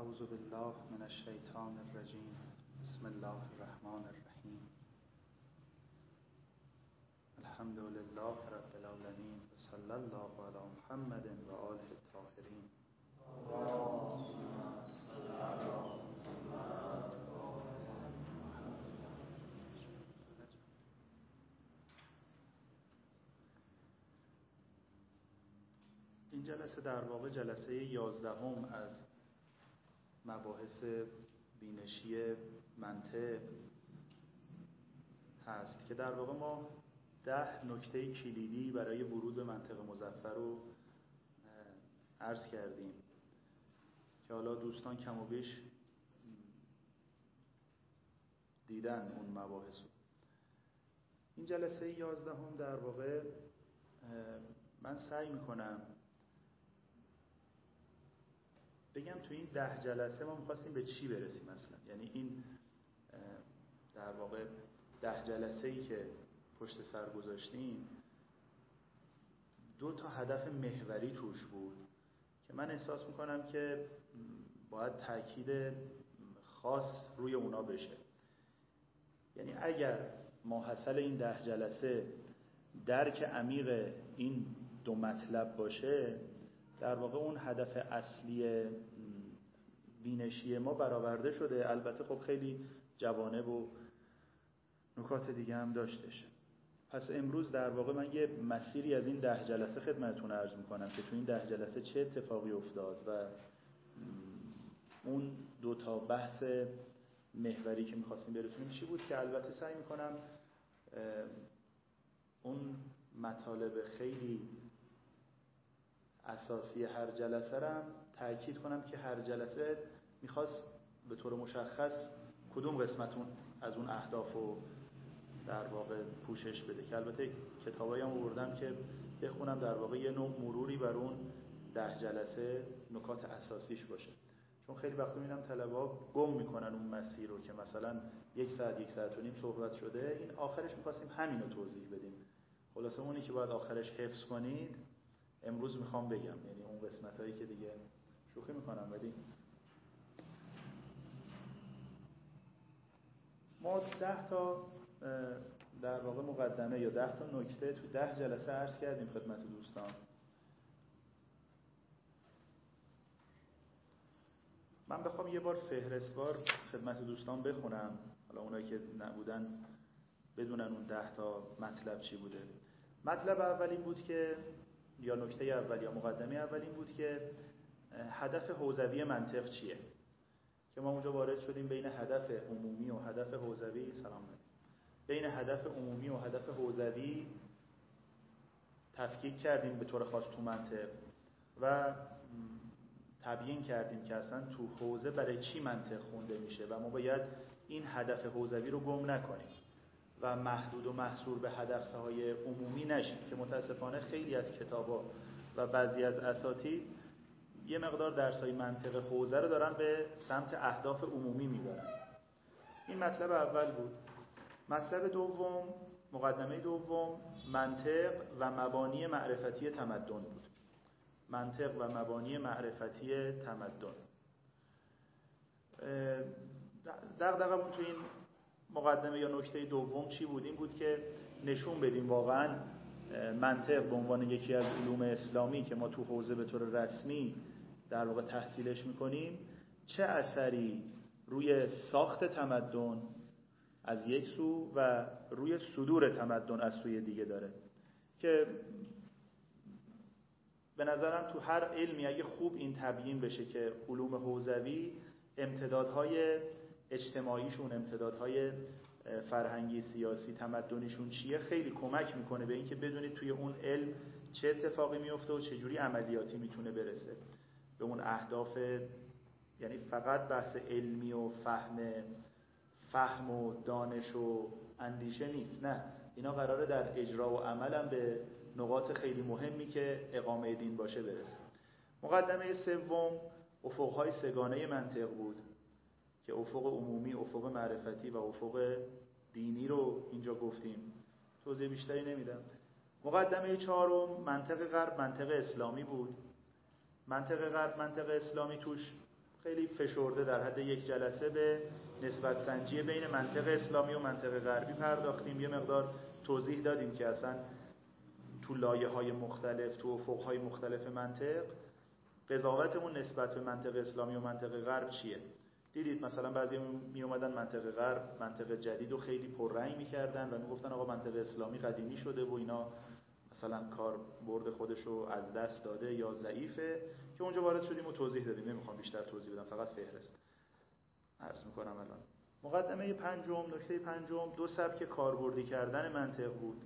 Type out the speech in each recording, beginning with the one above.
اعوذ بالله من الشیطان الرجیم. بسم الله الرحمن الرحیم. الحمد لله رب العالمین و صلی الله علی محمد و آله الطاهرین. این جلسه در واقع جلسه 11 از مباحث بینشی منطق هست که در واقع ما 10 نکته کلیدی برای ورود به منطق مظفر رو عرض کردیم که حالا دوستان کم و بیش دیدن اون مباحث رو. این جلسه 11 در واقع من سعی میکنم بگم تو این 10 جلسه ما می‌خواستیم به چی برسیم مثلا. یعنی این در واقع 10 جلسه‌ای که پشت سر گذاشتیم 2 هدف محوری توش بود که من احساس می‌کنم که باید تاکید خاص روی اونا بشه. یعنی اگر ماحصل این 10 جلسه درک عمیق این 2 مطلب باشه، در واقع اون هدف اصلی بینشی ما برآورده شده. البته خب خیلی جوانب و نکات دیگه هم داشتش. پس امروز در واقع من یه مسیری از این 10 جلسه خدمتتون عرض میکنم که تو این 10 جلسه چه اتفاقی افتاد و اون 2 بحث محوری که میخواستیم برسونیم چی بود، که البته سعی میکنم اون مطالب خیلی اساسی هر جلسه رم تأکید کنم که هر جلسه میخواست به طور مشخص کدوم قسمتون از اون اهداف رو در واقع پوشش بده، که البته کتابایی هم آوردم که بخونم در واقع یه نوع مروری بر اون 10 جلسه نکات اساسیش باشه. چون خیلی وقتا میبینم طلبه‌ها گم میکنن اون مسیر رو که مثلا 1 ساعت 1 ساعت و نیم صحبت شده، این آخرش میخواستیم همین رو توضیح بدیم. خلاصه اونی که باید آخرش حفظ کنید امروز میخوام بگم، یعنی اون قسمت هایی که دیگه شوخی میکنم. ولی ما 10 در واقع مقدمه یا 10 نکته تو 10 جلسه عرض کردیم خدمت دوستان. من بخوام یه بار فهرستوار خدمت دوستان بخونم، حالا اونایی که نبودن بدونن اون 10 مطلب چی بوده. مطلب اول این بود که، یا نکته اول یا مقدمه اول این بود که هدف حوزوی منطق چیه، که ما اونجا وارد شدیم بین هدف عمومی و هدف حوزوی. سلام علیکم. بین هدف عمومی و هدف حوزوی تفکیک کردیم به طور خاص تو منطق و تبیین کردیم که اصلا تو حوزه برای چی منطق خونده میشه و ما باید این هدف حوزوی رو گم نکنیم و محدود و محصور به هدفهای عمومی نشیم، که متاسفانه خیلی از کتابا و بعضی از اساتید یه مقدار درسای منطق حوزه رو دارن به سمت اهداف عمومی میبرن. این مطلب اول بود. مطلب دوم، مقدمه دوم، منطق و مبانی معرفتی تمدن بود. منطق و مبانی معرفتی تمدن. دغدغمون تو این مقدمه یا نکته دوم چی بود؟ این بود که نشون بدیم واقعا منطق به عنوان یکی از علوم اسلامی که ما تو حوزه به طور رسمی در واقع تحصیلش میکنیم چه اثری روی ساخت تمدن از یک سو و روی صدور تمدن از سوی دیگه داره، که به نظرم تو هر علمی اگه خوب این تبیین بشه که علوم حوزوی امتدادهای اجتماعیشون، امتدادهای فرهنگی، سیاسی، تمدنیشون چیه، خیلی کمک میکنه به اینکه بدونید توی اون علم چه اتفاقی میفته و چه جوری عملیاتی میتونه برسه به اون اهداف. یعنی فقط بحث علمی و فهم و دانش و اندیشه نیست، نه، اینا قراره در اجرا و عمل هم به نقاط خیلی مهمی که اقامه دین باشه برسه. مقدمه سوم افقهای سگانه منطق بود که افق عمومی، افق معرفتی و افق دینی رو اینجا گفتیم، توضیح بیشتری نمیدم. مقدمه چهارم منطق غرب، منطق اسلامی بود. منطق غرب، منطق اسلامی توش خیلی فشرده در حد یک جلسه به نسبت سنجی بین منطق اسلامی و منطق غربی پرداختیم. یه مقدار توضیح دادیم که اصلا تو لایه‌های مختلف، تو افق‌های مختلف منطق، قضاوتمون نسبت به منطق اسلامی و منطق غرب چیه. دیدید مثلا بعضی می اومدن منطق غرب منطق جدید و خیلی پررنگ می‌کردن و میگفتن آقا منطق اسلامی قدیمی شده و اینا مثلا کار برد خودش رو از دست داده یا ضعیفه، که اونجا وارد شدیم و توضیح دادیم. نمیخوام بیشتر توضیح بدم، فقط فهرست عرض میکنم. الان مقدمه پنجم، نکته پنجم، دو سبک کاربردی کردن منطق بود.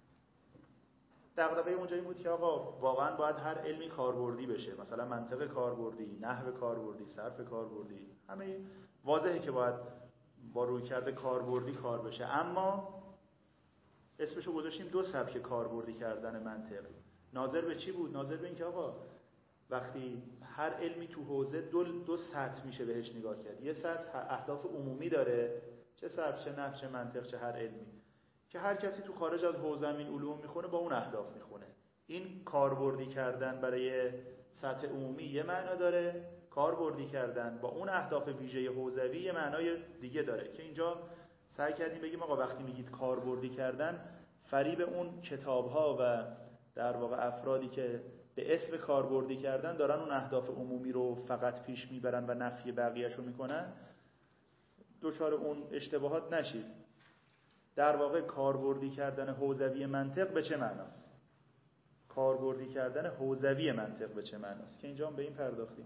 دغدغه اونجا این بود که آقا واقعا باید هر علمی کاربردی بشه، مثلا منطق کاربردی، نحو کاربردی، صرف کاربردی، همه واضحه که باید با رویکرد کاربردی کار بشه. اما اسمشو گذاشتیم دو سبک کاربردی کردن منطق. ناظر به چی بود؟ ناظر به این که آقا وقتی هر علمی تو حوزه دو سطح میشه بهش نگاه کرد. یه سطح اهداف عمومی داره، چه صرف، چه نحو، چه منطق، چه هر علمی، که هر کسی تو خارج از حوزه این علوم میخونه با اون اهداف میخونه. این کاربردی کردن برای سطح عمومی یه معنا داره، کاربردی کردن با اون اهداف ویژه حوزوی یه معنای دیگه داره، که اینجا سعی کردیم بگیم آقا وقتی میگید کاربردی کردن، فریب اون کتاب‌ها و در واقع افرادی که به اسم کاربردی کردن دارن اون اهداف عمومی رو فقط پیش میبرن و نفی بقیه‌اش رو میکنن، دچار اون اشتباهات نشید. در واقع کاربردی کردن حوزوی منطق به چه معناست؟ کاربردی کردن حوزوی منطق به چه معناست؟ که اینجا هم به این پرداختیم.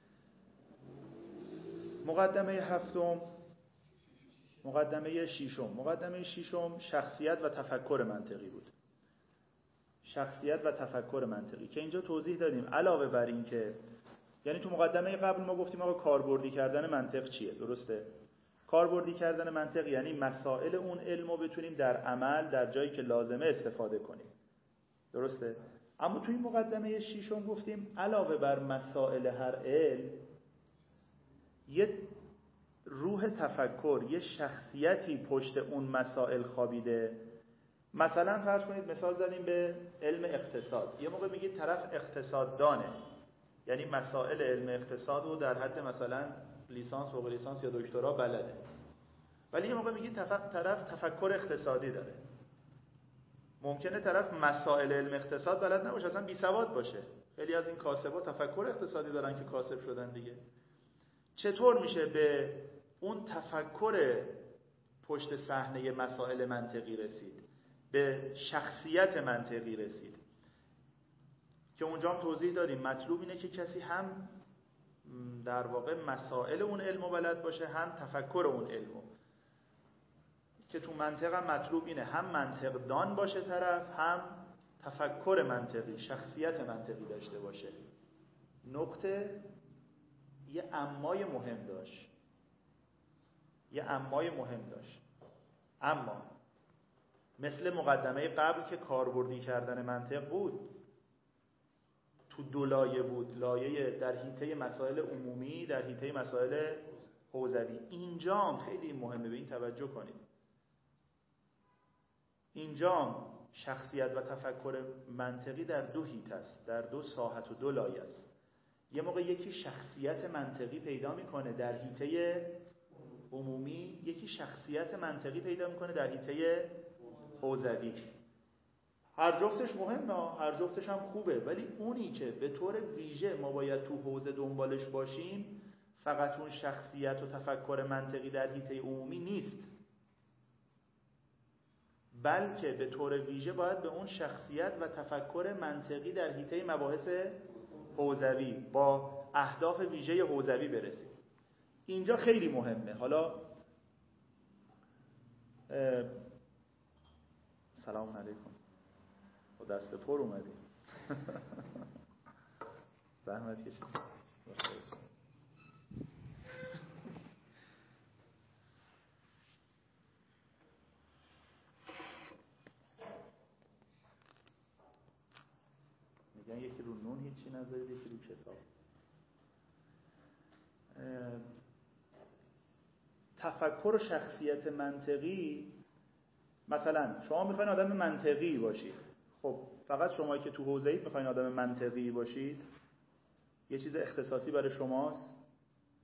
مقدمه هفتم، مقدمه ششم شخصیت و تفکر منطقی بود. شخصیت و تفکر منطقی که اینجا توضیح دادیم. علاوه بر این که یعنی تو مقدمه قبل ما گفتیم آقا کاربردی کردن منطق چیه، درسته؟ کاربردی کردن منطق یعنی مسائل اون علم رو بتونیم در عمل در جایی که لازمه استفاده کنیم، درسته؟ اما توی مقدمه ششم گفتیم علاوه بر مسائل هر علم یه روح تفکر، یه شخصیتی پشت اون مسائل خوابیده. مثلا فرض کنید مثال زدیم به علم اقتصاد. یه موقع میگید طرف اقتصاددانه، یعنی مسائل علم اقتصاد رو در حد مثلا لیسانس، فوق لیسانس یا دکترا بلده. ولی یه موقع میگید طرف تفکر اقتصادی داره. ممکنه طرف مسائل علم اقتصاد بلد نباشه، اصلا بی سواد باشه. خیلی از این کاسبا تفکر اقتصادی دارن که کاسب شدن دیگه. چطور میشه به اون تفکر پشت صحنه مسائل منطقی رسید؟ به شخصیت منطقی رسید که اونجا هم توضیح دادیم. مطلوب اینه که کسی هم در واقع مسائل اون علمو بلد باشه، هم تفکر اون علمو. که تو منطق هم مطلوب اینه هم منطق دان باشه طرف، هم تفکر منطقی، شخصیت منطقی داشته باشه. نقطه یه امای مهم داشت. اما مثل مقدمه قبل که کاربردی کردن منطق بود، تو دو لایه بود، لایه در حیطه مسائل عمومی، در حیطه مسائل حوزوی. اینجا هم خیلی مهمه، به این توجه کنید. اینجا هم شخصیت و تفکر منطقی در دو حیطه است، در دو ساحت و دو لایه است. یه موقع یکی شخصیت منطقی پیدا میکنه در حیطه عمومی، یکی شخصیت منطقی پیدا میکنه در حیطه حوزوی. هر جفتش مهمه، هر جفتش هم خوبه، ولی اونی که به طور ویژه ما باید تو حوزه دنبالش باشیم فقط اون شخصیت و تفکر منطقی در حیطه عمومی نیست، بلکه به طور ویژه باید به اون شخصیت و تفکر منطقی در حیطه مباحث حوزوی با اهداف ویژه حوزوی برسیم. اینجا خیلی مهمه. حالا سلام علیکم، با دست پر اومدیم. زحمت کشید. میگن یکی رو نون هیچی نذارید، یکی رو کتاب. تفکر و شخصیت منطقی، مثلا شما میخواین آدم منطقی باشید، خب فقط شمایی که تو حوزه اید میخواین آدم منطقی باشید؟ یه چیز اختصاصی برای شماست؟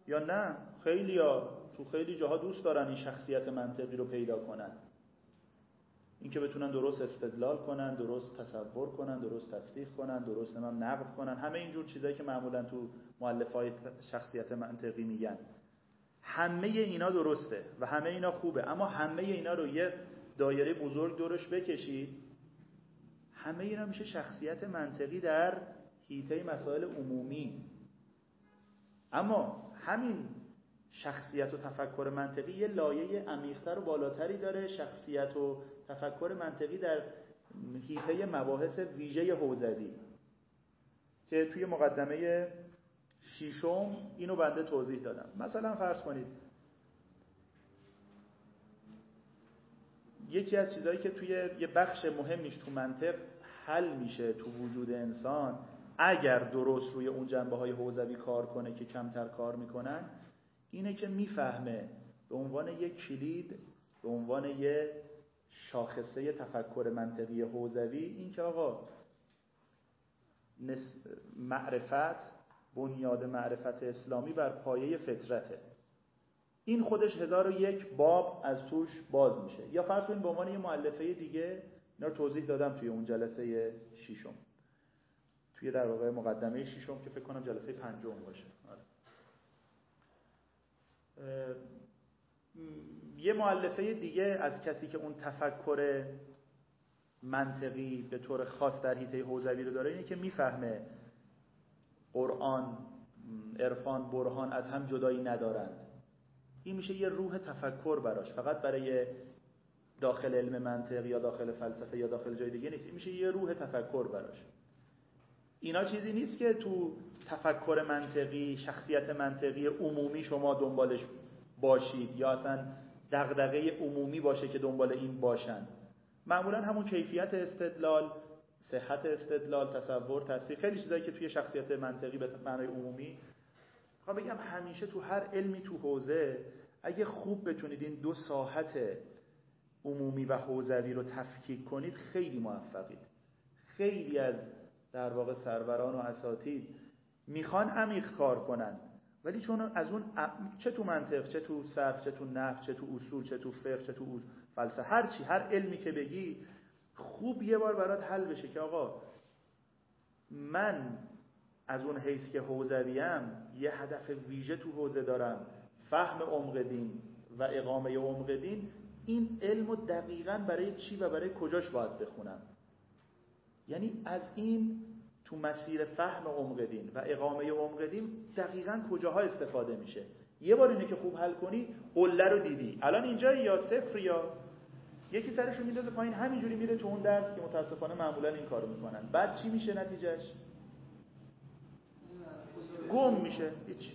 یا نه خیلیا تو خیلی جاها دوست دارن این شخصیت منطقی رو پیدا کنن، اینکه بتونن درست استدلال کنن، درست تصور کنن، درست تصدیق کنن، درست هم نقد کنن، همه اینجور چیزایی که معمولا تو مؤلفه‌های شخصیت منطقی میگن. همه اینا درسته و همه اینا خوبه، اما همه اینا رو یه دایره بزرگ دورش بکشید، همه اینا میشه شخصیت منطقی در حیطه مسائل عمومی. اما همین شخصیت و تفکر منطقی یه لایه عمیق‌تر و بالاتری داره، شخصیت و تفکر منطقی در حیطه مباحث ویژه حوزوی که توی مقدمه ششم اینو بنده توضیح دادم. مثلا فرض کنید یکی از چیزایی که توی یه بخش مهمیش تو منطق حل میشه تو وجود انسان، اگر درست روی اون جنبه‌های حوزوی کار کنه که کمتر کار میکنن، اینه که میفهمه به عنوان یک کلید، به عنوان یک شاخصه تفکر منطقی حوزوی، این که آقا معرفت، بنیاد معرفت اسلامی بر پایه فطرته. این خودش 1001 باب از توش باز میشه. یا فرض کنید به عنوان یه مؤلفه دیگه، اینا رو توضیح دادم توی اون جلسه ششم، توی در واقع مقدمه ششم که فکر کنم جلسه پنجم باشه. یه مؤلفه دیگه از کسی که اون تفکر منطقی به طور خاص در حیطه حوزوی رو داره، اینه که میفهمه قرآن، عرفان، برهان از هم جدایی ندارند. این میشه یه روح تفکر براش، فقط برای داخل علم منطق یا داخل فلسفه یا داخل جای دیگه نیست، این میشه یه روح تفکر براش. اینا چیزی نیست که تو تفکر منطقی، شخصیت منطقی عمومی شما دنبالش باشید یا اصلا دغدغه عمومی باشه که دنبال این باشن. معمولا همون کیفیت استدلال، صحت استدلال، تصور، تصدیق، خیلی چیزایی که توی شخصیت منطقی به معنای عمومی، خب بگم همیشه تو هر علمی تو حوزه اگه خوب بتونید این دو ساحت عمومی و حوزوی رو تفکیک کنید خیلی موفقید. خیلی از در واقع سروران و اساتید میخوان عمیق کار کنن، ولی چون از اون چه تو منطق، چه تو صرف، چه تو نحو، چه تو اصول، چه تو فقه، چه تو فلسفه، هر چی، هر علمی که بگی خوب یه بار برات حل بشه که آقا من از اون حیث که حوزویم یه هدف ویژه تو حوزه دارم، فهم عمق دین و اقامه عمق دین، این علمو دقیقاً برای چی و برای کجاش باید بخونم. یعنی از این تو مسیر فهم عمق دین و اقامه عمق دین دقیقاً کجاها استفاده میشه. یه بار اینه که خوب حل کنی، قله رو دیدی. الان اینجا یا صفر یا یکی سرشو میندازه پایین، همینجوری میره تو اون درس که متاسفانه معمولا این کارو میکنن. بعد چی میشه نتیجهش؟ گم میشه. هیچ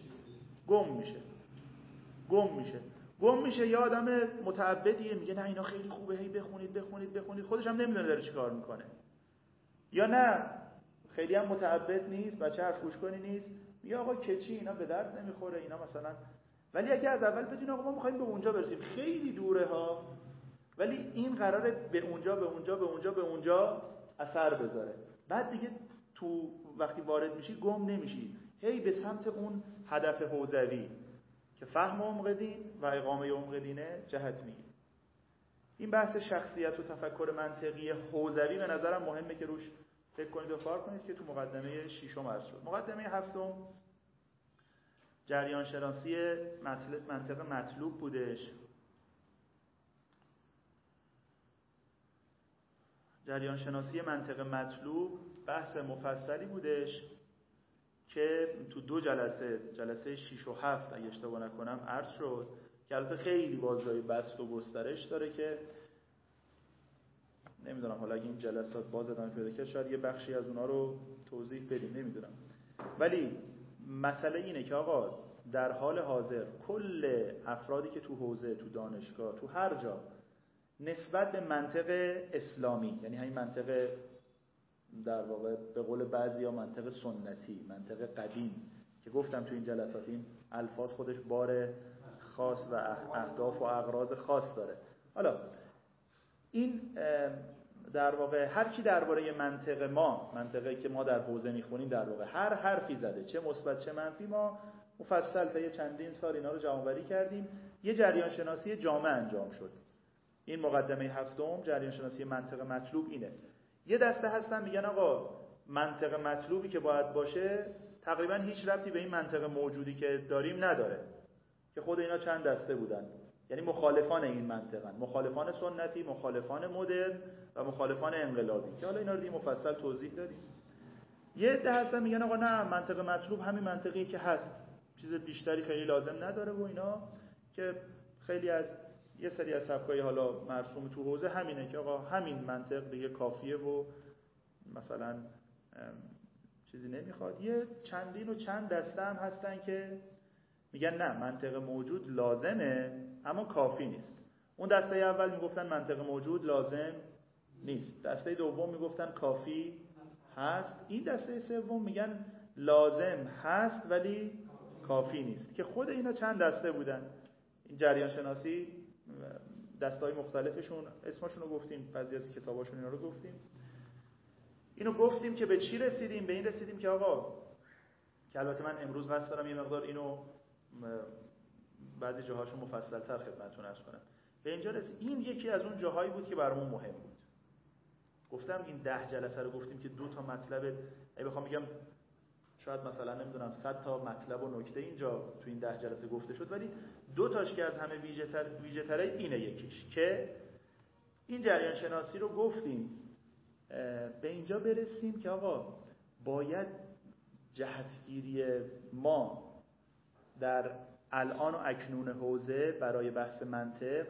گم میشه. یه آدم متعبدیه میگه نه اینا خیلی خوبه، هی بخونید، خودش هم نمیدونه داره چیکار میکنه. یا نه خیلی هم متعبد نیست، بچه حرف گوش کنی نیست، میگه آقا کچی اینا به درد نمیخوره اینا مثلا. ولی اگه از اول بدون آقا ما میخوایم به اونجا برسیم، خیلی دوره ها، ولی این قراره به اونجا اثر بذاره. بعد دیگه تو وقتی وارد میشی گم نمیشی، هی به سمت اون هدف حوزوی که فهم عمق دین و اقامه عمق دینه جهت میگیری. این بحث شخصیت و تفکر منطقی حوزوی به نظرم مهمه که روش فکر کنید و کار کنید که تو مقدمه ششم عرض شد. مقدمه هفتم جریان شناسی منطق مطلوب بودش. جریان شناسی منطق مطلوب بحث مفصلی بودش که تو دو جلسه 6 و 7 اگه اشتباه نکنم عرض شد، که البته خیلی بازجای بسط و گسترش داره که نمیدونم حالا اگه این جلسات باز ادامه پیدا کرد شاید یه بخشی از اونا رو توضیح بدیم، نمیدونم. ولی مسئله اینه که آقا در حال حاضر کل افرادی که تو حوزه، تو دانشگاه، تو هر جا نسبت به منطق اسلامی، یعنی همین منطق در واقع به قول بعضیا منطق سنتی، منطق قدیم که گفتم تو این جلسات این الفاظ خودش بار خاص و اهداف و اغراض خاص داره. حالا این در واقع هر کی درباره منطقی که ما در حوزه میخونیم در واقع هر حرفی زده، چه مثبت چه منفی، ما مفصل تا یه چندین سال اینا رو جمع‌آوری کردیم، یه جریان شناسی جامع انجام شد. این مقدمه هفتم، جریان شناسی منطق مطلوب اینه. یه دسته هستن میگن آقا منطق مطلوبی که باید باشه تقریبا هیچ ربطی به این منطق موجودی که داریم نداره، که خود اینا چند دسته بودن، یعنی مخالفان این منطقن، مخالفان سنتی، مخالفان مدرن و مخالفان انقلابی، که حالا اینا رو دیگه مفصل توضیح دادیم. یه عده هستن میگن آقا نه، منطق مطلوب همین منطقی که هست، چیز بیشتری خیلی لازم نداره و اینا، که خیلی از یه سری از سبکای حالا مرسوم تو حوزه همینه که آقا همین منطق دیگه کافیه و مثلا چیزی نمیخواد. یه چندین و چند دسته هم هستن که میگن نه، منطق موجود لازمه اما کافی نیست. اون دسته اول میگفتن منطق موجود لازم نیست، دسته دوم میگفتن کافی هست، این دسته سوم میگن لازم هست ولی کافی نیست، که خود اینا چند دسته بودن. این جریان شناسی دسته‌های مختلفشون اسمشون رو گفتیم، بعضی از کتاباشون اینا رو گفتیم. اینو گفتیم که به چی رسیدیم؟ به این رسیدیم که آقا، که البته من امروز قصد دارم یه مقدار اینو بعضی جاهاشو مفصل‌تر خدمتتون عرض کنم. به اینجا رسید. این یکی از اون جاهایی بود که برامون مهم بود. گفتم این 10 جلسه رو گفتیم که 2 تا مطلب، اگه بخوام بگم شاید مثلا نمیدونم 100 تا مطلب و نکته اینجا تو این 10 جلسه گفته شد، ولی 2 تاش که از همه ویژه‌تره اینه. یکیش که این جریان شناسی رو گفتیم به اینجا برسیم که آقا باید جهتگیری ما در الان و اکنون حوزه برای بحث منطق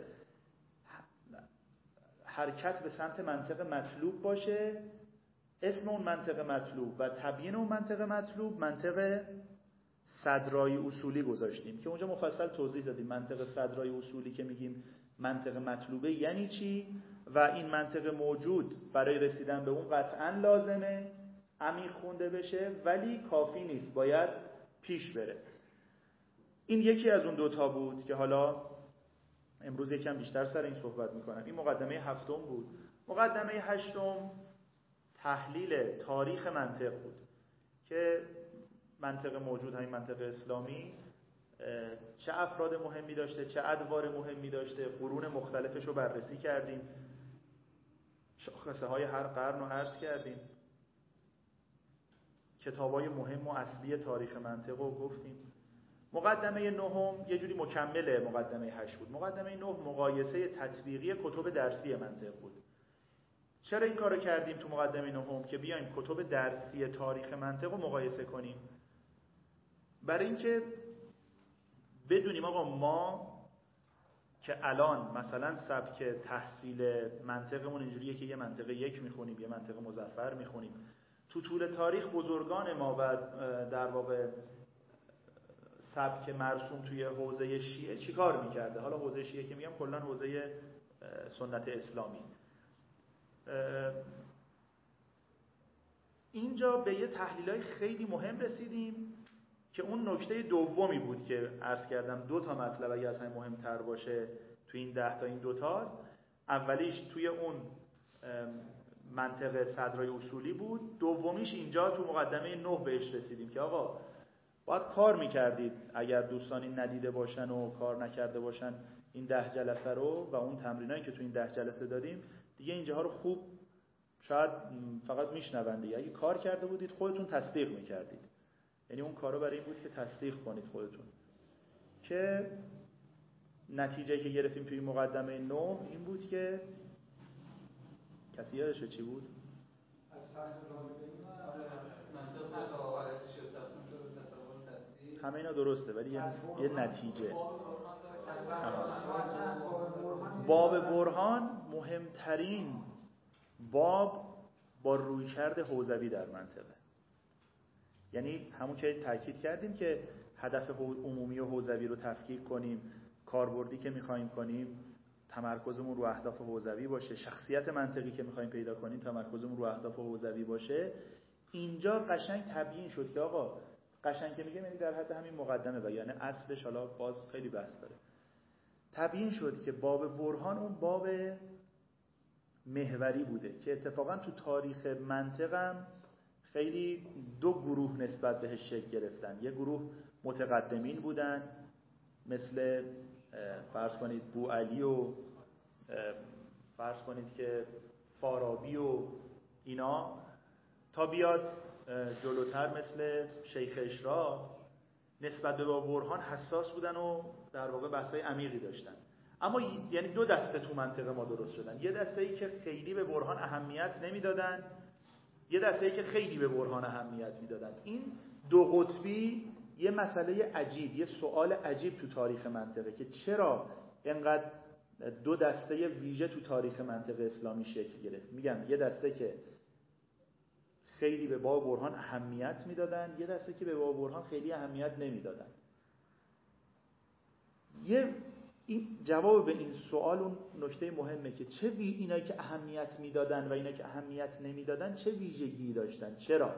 حرکت به سمت منطق مطلوب باشه. اسم اون منطق مطلوب و تبیین اون منطق مطلوب منطق صدرای اصولی گذاشتیم که اونجا مفصل توضیح دادیم. منطق صدرای اصولی که میگیم منطق مطلوبه یعنی چی و این منطق موجود برای رسیدن به اون قطعا لازمه عمیق خونده بشه ولی کافی نیست، باید پیش بره. این یکی از اون 2 تا بود که حالا امروز یکم بیشتر سر این صحبت میکنم. این مقدمه هفتم بود. مقدمه هشتم تحلیل تاریخ منطق بود که منطق موجود، همین منطق اسلامی، چه افراد مهمی داشته، چه ادوار مهمی داشته، قرون مختلفش رو بررسی کردیم، شاخصه های هر قرن رو عرض کردیم، کتابای مهم و اصلی تاریخ منطق رو گفتیم. مقدمه نهم یه جوری مکمل مقدمه 8 بود. مقدمه 9 مقایسه تطبیقی کتب درسی منطق بود. چرا این کارو کردیم تو مقدمه نهم؟ که بیایم کتب درسی تاریخ منطق رو مقایسه کنیم، برای اینکه بدونیم آقا ما که الان مثلا سبک تحصیل منطقمون اینجوریه که یه منطق 1 میخونیم، یه منطق مظفر میخونیم. تو طول تاریخ بزرگان ما و در واقع سبک مرسوم توی حوزه شیعه چیکار میکرده؟ حالا حوزه شیعه که میگم کلا حوزه سنت اسلامی. اینجا به یه تحلیلای خیلی مهم رسیدیم که اون نکته دومی بود که عرض کردم 2 تا مطلب اگه از همه مهمتر باشه توی این 10 تا این 2 تاست. اولیش توی اون منطق صدرای اصولی بود، دومیش اینجا تو مقدمه 9 بهش رسیدیم که آقا باید کار میکردید اگر دوستان این ندیده باشن و کار نکرده باشن این 10 جلسه رو و اون تمرینایی که تو این 10 جلسه دادیم دیگه اینجاها رو خوب شاید فقط میشنوند دیگه. اگه کار کرده بودید خودتون تصدیق میکردید، یعنی اون کارا برای این بود که تصدیق کنید خودتون. که نتیجه که گرفتیم توی مقدمه 9 این بود که کسی یادشه چی بود؟ از فصل منطق تا حالتش همه اینا درسته ولی یه نتیجه. باب برهان مهمترین باب با رویکرد حوزوی در منطقه، یعنی همون که تاکید کردیم که هدف عمومی و حوزوی رو تفکیک کنیم، کاربردی که می‌خوایم کنیم تمرکزمون رو اهداف حوزوی باشه، شخصیت منطقی که می‌خوایم پیدا کنیم تمرکزمون رو اهداف حوزوی باشه. اینجا قشنگ تبیین شد که آقا قشنگ که میگم یعنی در حد همین مقدمه و یعنی اصلش حالا باز خیلی بحث داره. تبیین شد که باب برهان اون باب محوری بوده که اتفاقا تو تاریخ منطقم خیلی 2 گروه نسبت بهش شکل گرفتن. یه گروه متقدمین بودن، مثل فرض کنید بوعلی و فرض کنید که فارابی و اینا، تا بیاد جلوتر مثل شیخ اشراق نسبت به باب برهان حساس بودن و در واقع بحث‌های عمیقی داشتن. اما یعنی دو دسته تو منطقه ما درست شدن، یه دسته‌ای که خیلی به برهان اهمیت نمیدادن، یه دسته‌ای که خیلی به برهان اهمیت میدادن. این دو قطبی یه مسئله عجیب، یه سوال عجیب تو تاریخ منطقه که چرا اینقدر دو دسته ویژه تو تاریخ منطقه اسلامی شکل گرفت. میگم یه دسته که خیلی به باب برهان اهمیت میدادن، یه دسته که به باب برهان خیلی اهمیت نمیدادن. این جواب به این سوال اون نکته مهمه که چه اینایی که اهمیت میدادن و اینایی که اهمیت نمیدادن چه ویژگی داشتن، چرا؟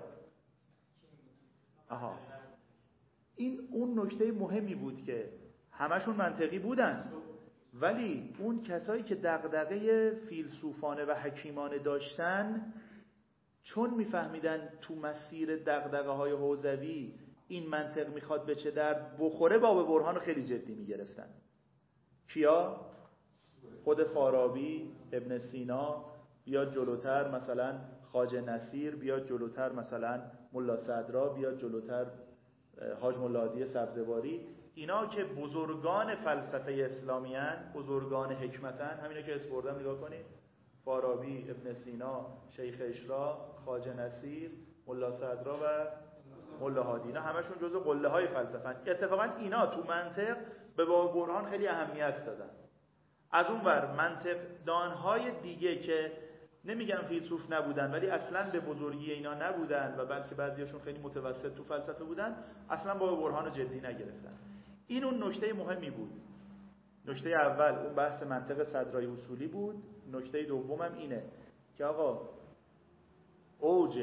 این اون نکته مهمی بود که همشون منطقی بودن، ولی اون کسایی که دغدغه فیلسوفانه و حکیمانه داشتن، چون میفهمیدن تو مسیر دغدغه‌های حوزوی این منطق میخواد به چه درد بخوره، باب برهان رو خیلی جدی میگرفتن. کیا؟ خود فارابی، ابن سینا، بیاد جلوتر مثلا خواجه نصیر، بیاد جلوتر مثلا ملا صدرا، بیاد جلوتر حاج ملا هادی سبزواری، اینا که بزرگان فلسفه اسلامی هن، بزرگان حکمتن، همینا که اسپردم نگاه کنید، فارابی، ابن سینا، شیخ اشراق، خواجه نصیر، ملا صدرا و ملا هادی، اینا همشون جزو قله های فلسفه هن. اتفاقا اینا تو منطق به باب برهان خیلی اهمیت دادن. از اون ور منطق دانهای دیگه که نمیگم فیلسوف نبودن ولی اصلا به بزرگی اینا نبودن و بلکه بعضیاشون خیلی متوسط تو فلسفه بودن، اصلا باب برهان رو جدی نگرفتن. این اون نکته مهمی بود. نکته اول اون بحث منطق صدرای اصولی بود. نکته دومم اینه که آقا اوج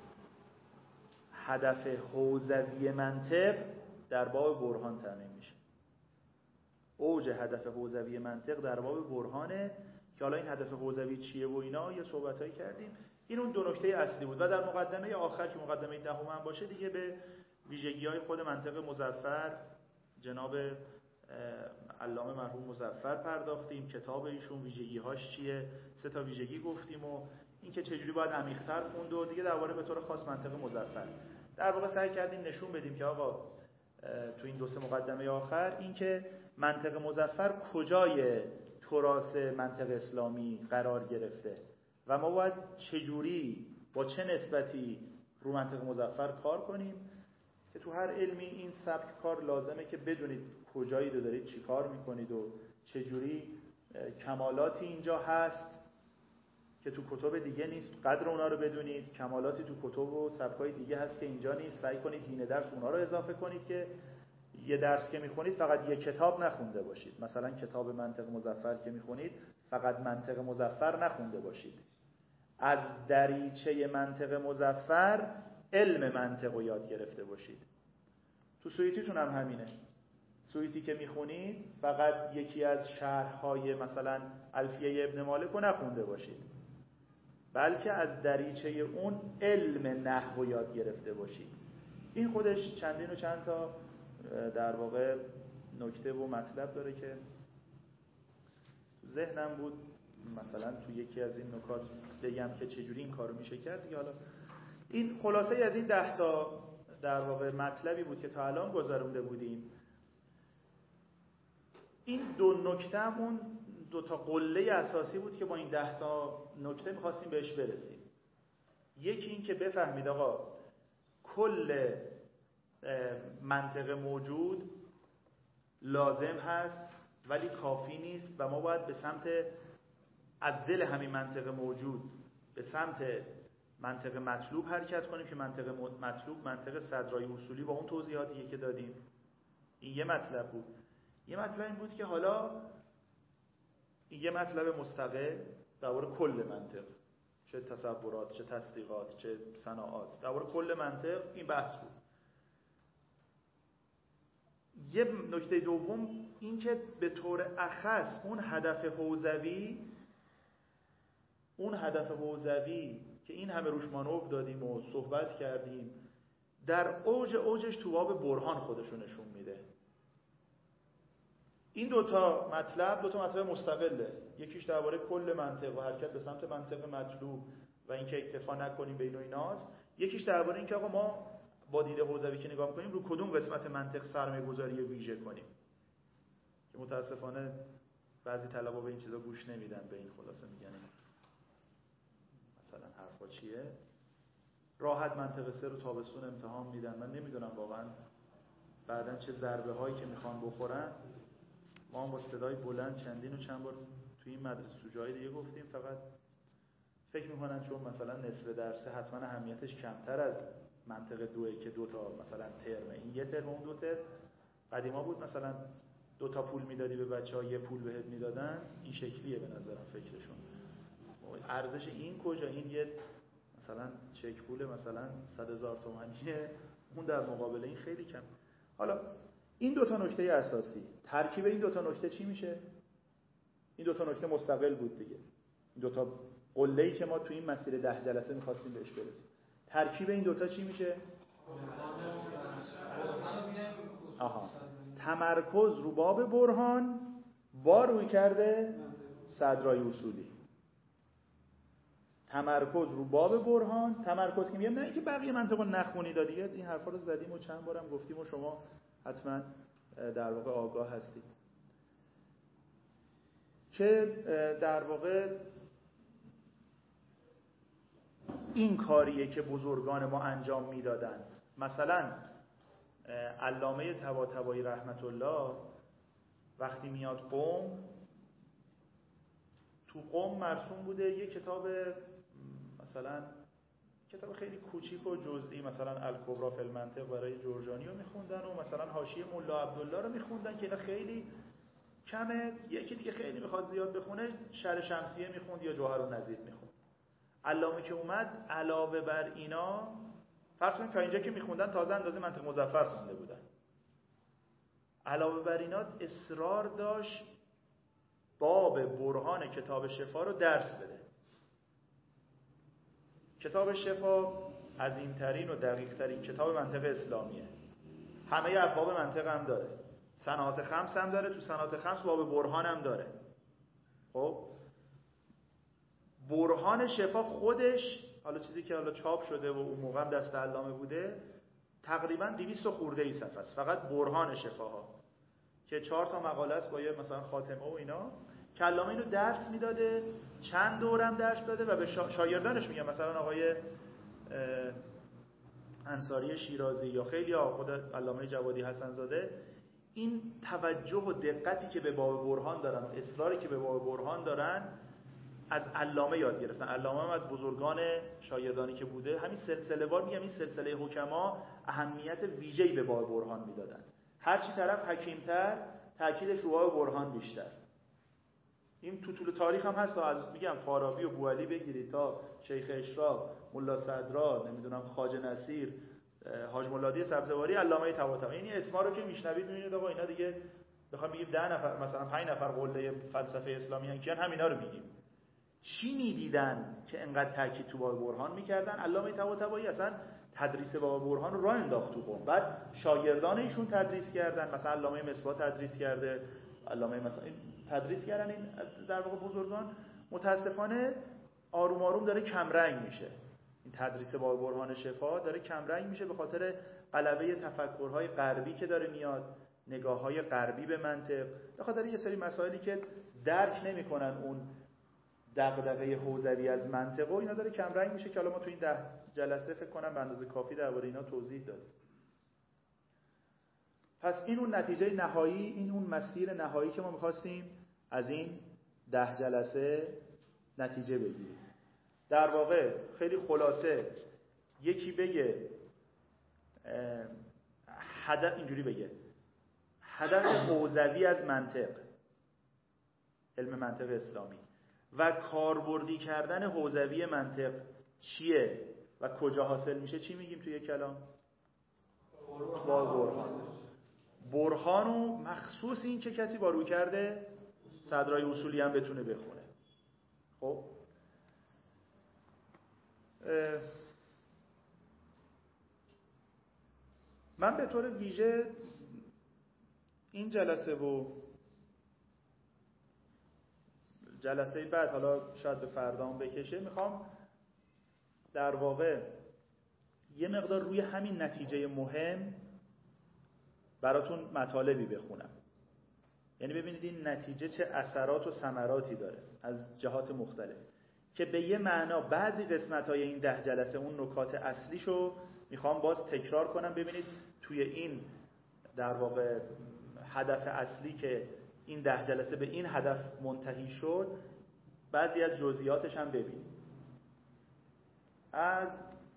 هدف حوزوی منطق در باب برهان تعیین میشه. اوج هدف حوزوی منطق در باب برهانه که حالا این هدف حوزوی چیه و اینا یه صحبتایی کردیم. این اون دو نکته اصلی بود و در مقدمه آخر که مقدمه دهم هم باشه دیگه به ویژگی‌های خود منطق مظفر جناب علامه مرحوم مظفر پرداختیم. کتاب ایشون ویژگی‌هاش چیه، 3 تا ویژگی گفتیم و اینکه چجوری باید عمیق‌تر خوند و دیگه درباره به طور خاص منطق مظفر در واقع سعی کردیم نشون بدیم که آقا تو این 2-3 مقدمه آخر اینکه منطق مظفر کجای تراث منطق اسلامی قرار گرفته و ما باید چجوری با چه نسبتی رو منطق مظفر کار کنیم که تو هر علمی این سبک کار لازمه که بدونید کجایی رو دارید چی کار میکنید و چجوری کمالاتی اینجا هست که تو کتب دیگه نیست، قدر اونا رو بدونید. کمالاتی تو کتب و سبکای دیگه هست که اینجا نیست، سعی کنید هینه درس اونا رو اضافه کنید که یه درس که میخونید فقط یه کتاب نخونده باشید. مثلا کتاب منطق مظفر که میخونید فقط منطق مظفر نخونده باشید، از دریچه منطق مظفر علم منطق رو یاد گرفته باشید. تو سویتیتون هم همینه. سویتی که میخونید فقط یکی از شرح‌های مثلا الفیه ابن مالک رو نخونده باشید، بلکه از دریچه اون علم نحو رو یاد گرفته باشید. این خودش چندین و چند تا در واقع نکته و مطلب داره که ذهنم بود مثلا تو یکی از این نکات بگم که چجوری این کارو میشه کرد دیگه. حالا این خلاصه از این 10 تا در واقع مطلبی بود که تا الان گذرونده بودیم. این 2 نکتهمون 2 تا قله اساسی بود که با این 10 تا نکته می‌خواستیم بهش برسیم. یکی این که بفهمید آقا کل منطق موجود لازم هست ولی کافی نیست و ما باید به سمت از دل همین منطق موجود به سمت منطق مطلوب حرکت کنیم که منطق مطلوب منطق صدرای اصولی با اون توضیحاتی که دادیم. این یه مطلب بود. یه مطلب این بود که حالا این یه مطلب مستقل درباره کل منطق، چه تصورات، چه تصدیقات، چه صناعات، درباره کل منطق این بحث بود. یه نکته دوم این که به طور اخص اون هدف حوزوی که این همه روش مانور دادیم و صحبت کردیم در اوجش تو باب برهان خودشو نشون میده. این دوتا مطلب مستقله. یکیش درباره کل منطق و حرکت به سمت منطق مطلوب و اینکه اکتفا نکنیم بین و ایناست. یکیش درباره اینکه آقا ما با دید حوزوی که نگاه می‌کنیم رو کدوم قسمت منطق سرمایه‌گذاری ویژه کنیم، که متاسفانه بعضی طلبا به این چیزا گوش نمیدن. به این خلاصه میگن مثلا حرفا چیه، راحت منطق 3 رو تابستون امتحان میدن. من نمیدونم واقعا بعدن چه ضربه هایی که میخوان بخورن. ما هم با صدای بلند چندین و چند بار توی این مدرسه تو جای دیگه گفتیم، فقط فکر میکنن چون مثلا نصف درسه حتما اهمیتش کمتر از منطق 2 که 2 تا مثلا ترمه، این یه ترم اون 2 ترم. قدیما بود مثلا 2 تا پول میدادی به بچه‌ها، یه پول بهت میدادن. این شکلیه به نظرم فکرشون. ارزش این کجا؟ این یه مثلا چک پول مثلا 100,000 تومانیه، اون در مقابل این خیلی کم. حالا این 2 تا نکته اساسی، ترکیب این 2 تا نکته چی میشه؟ این 2 تا نکته مستقل بود دیگه. این 2 تا قله‌ای که ما تو این مسیر 10 جلسه می‌خواستیم بهش برسیم. ترکیب این 2 تا چی میشه؟ تمرکز رو باب برهان با روی کرده صدرای اصولی. تمرکز رو باب برهان، تمرکز که میگم نه اینکه بقیه منطقو نخونید دیگه، این حرفا رو زدیم و چند بارم گفتیم و شما حتما در واقع آگاه هستید که در واقع این کاریه که بزرگان ما انجام میدادن. مثلا علامه طباطبایی رحمت الله وقتی میاد قم، تو قم مرسوم بوده یه کتاب، مثلا کتاب خیلی کوچیک و جزئی، مثلا الکبری فی المنطق برای جرجانی رو میخوندن و مثلا حاشیه ملا عبدالله رو میخوندن که اینا خیلی کمه. یکی دیگه خیلی میخواد زیاد بخونه شرح شمسیه میخوند یا جوهرالنظیر میخوند. علامه که اومد علاوه بر اینا، فرض کنید تا اینجا که میخوندن تازه اندازه منطق مظفر خونده بودن، علاوه بر اینا اصرار داشت باب برهان کتاب شفا رو درس بده. کتاب شفا عظیمترین و دقیقترین کتاب منطق اسلامیه. همه ابواب منطق هم داره، صناعات خمس هم داره، تو صناعات خمس باب برهان هم داره. خب برهان شفا خودش، حالا چیزی که حالا چاپ شده و اون موقع هم دست علامه بوده، تقریبا 200 خورده ای صفحه است، فقط برهان شفاها که 4 تا مقاله است با یه مثلا خاتمه و اینا، که علامه اینو درس میداده، چند دورم درس داده و به شاگردانش میگم، مثلا آقای انصاری شیرازی یا خیلی خود علامه جوادی حسن زاده، این توجه و دقتی که به باب برهان دارن و اصراری که به باب برهان دارن از علامه یاد گرفتن. علامه هم از بزرگان شاگردانی که بوده، همین سلسله وار میگم، این سلسله حکما اهمیت ویژه‌ای به باب برهان میدادن. هر چی طرف حکیم‌تر، تاکیدش رو باب برهان بیشتر. این تو طول تاریخ هم هست، از میگم فارابی و بوعلی بگیرید تا شیخ اشراق، ملا صدرا، نمیدونم خواجه نصیر، حاج مولادی سبزواری، علامه طباطبایی. یعنی اسما رو که میشنوید میبینید آقا اینا دیگه بخوام بگیم 10 نفر مثلا 5 نفر قله فلسفه اسلامی ان کیان همینا رو میگیم. چی میدیدن که انقدر تاکید تو باب برهان میکردن؟ علامه طباطبایی اصلا تدریس باب برهان رو راه انداخت تو قم. بعد شاگردان ایشون تدریس کردن، مثلا علامه مصباح تدریس کرده، علامه مثلا تدریس کردن. این در واقع بزرگان متاسفانه آروم آروم داره کم رنگ میشه. این تدریس باب برهان شفا داره کم رنگ میشه به خاطر غلبه تفکرهای غربی که داره میاد، نگاه‌های غربی به منطق، به خاطر یه سری مسائلی که درک نمی‌کنن اون دغدغه حوزوی از منطق و اینا داره کم رنگ میشه، که حالا ما تو این 10 جلسه فکر کنم به اندازه کافی درباره اینا توضیح دادیم. پس این اون نتیجه نهایی، این اون مسیر نهایی که ما می‌خواستیم از این 10 جلسه نتیجه بگیریم. در واقع خیلی خلاصه یکی بگه هدف، اینجوری بگه هدف حوزوی از منطق، علم منطق اسلامی و کاربردی کردن حوزوی منطق چیه و کجا حاصل میشه. چی میگیم توی کلام؟ با برهان. برهانو مخصوص این که کسی با روی کرده صدرای اصولی هم بتونه بخونه. خب من به طور ویژه این جلسه و جلسه بعد، حالا شاید به فردام بکشه، میخوام در واقع یه مقدار روی همین نتیجه مهم براتون مطالبی بخونم. یعنی ببینید این نتیجه چه اثرات و ثمراتی داره از جهات مختلف، که به یه معنا بعضی قسمت‌های این 10 جلسه اون نکات اصلیشو میخوام باز تکرار کنم. ببینید توی این در واقع هدف اصلی که این 10 جلسه به این هدف منتهی شد، بعضی از جزئیاتش هم ببینید. از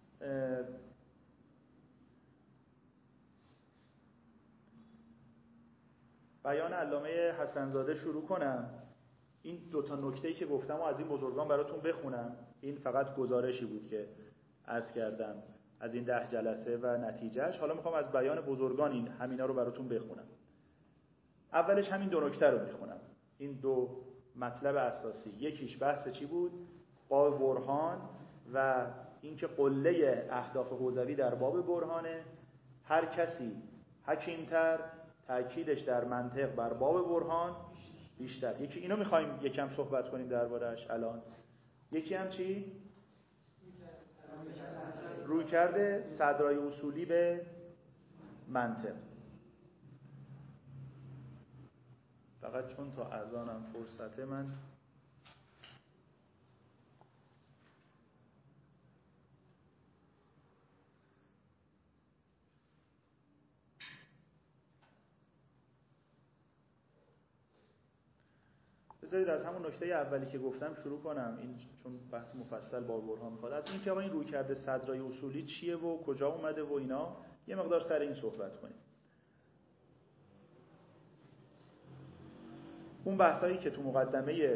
بیان علامه حسن‌زاده شروع کنم. این 2 تا نکته‌ای که گفتم و از این بزرگان براتون بخونم. این فقط گزارشی بود که عرض کردم از این 10 جلسه و نتیجهش. حالا میخوام از بیان بزرگان همینا رو براتون بخونم. اولش همین 2 نکته رو میخونم. این 2 مطلب اساسی. یکیش بحث چی بود؟ باب برهان و اینکه قله اهداف حوزوی در باب برهانه. هر کسی حکیم‌تر، تأکیدش در منطق بر باب برهان بیشتر. یکی اینو میخوایم یکم صحبت کنیم درباره‌اش الان. یکی هم چی؟ رویکرد صدرای اصولی به منطق. فقط چون تا اذانم فرصته، من بذارید از همون نکته اولی که گفتم شروع کنم. این چون بحث مفصل با برهان میخواد. از این که آقا این رویکرد صدرای اصولی چیه و کجا اومده و اینا یه مقدار سر این صحبت کنیم. اون بحثایی که تو مقدمه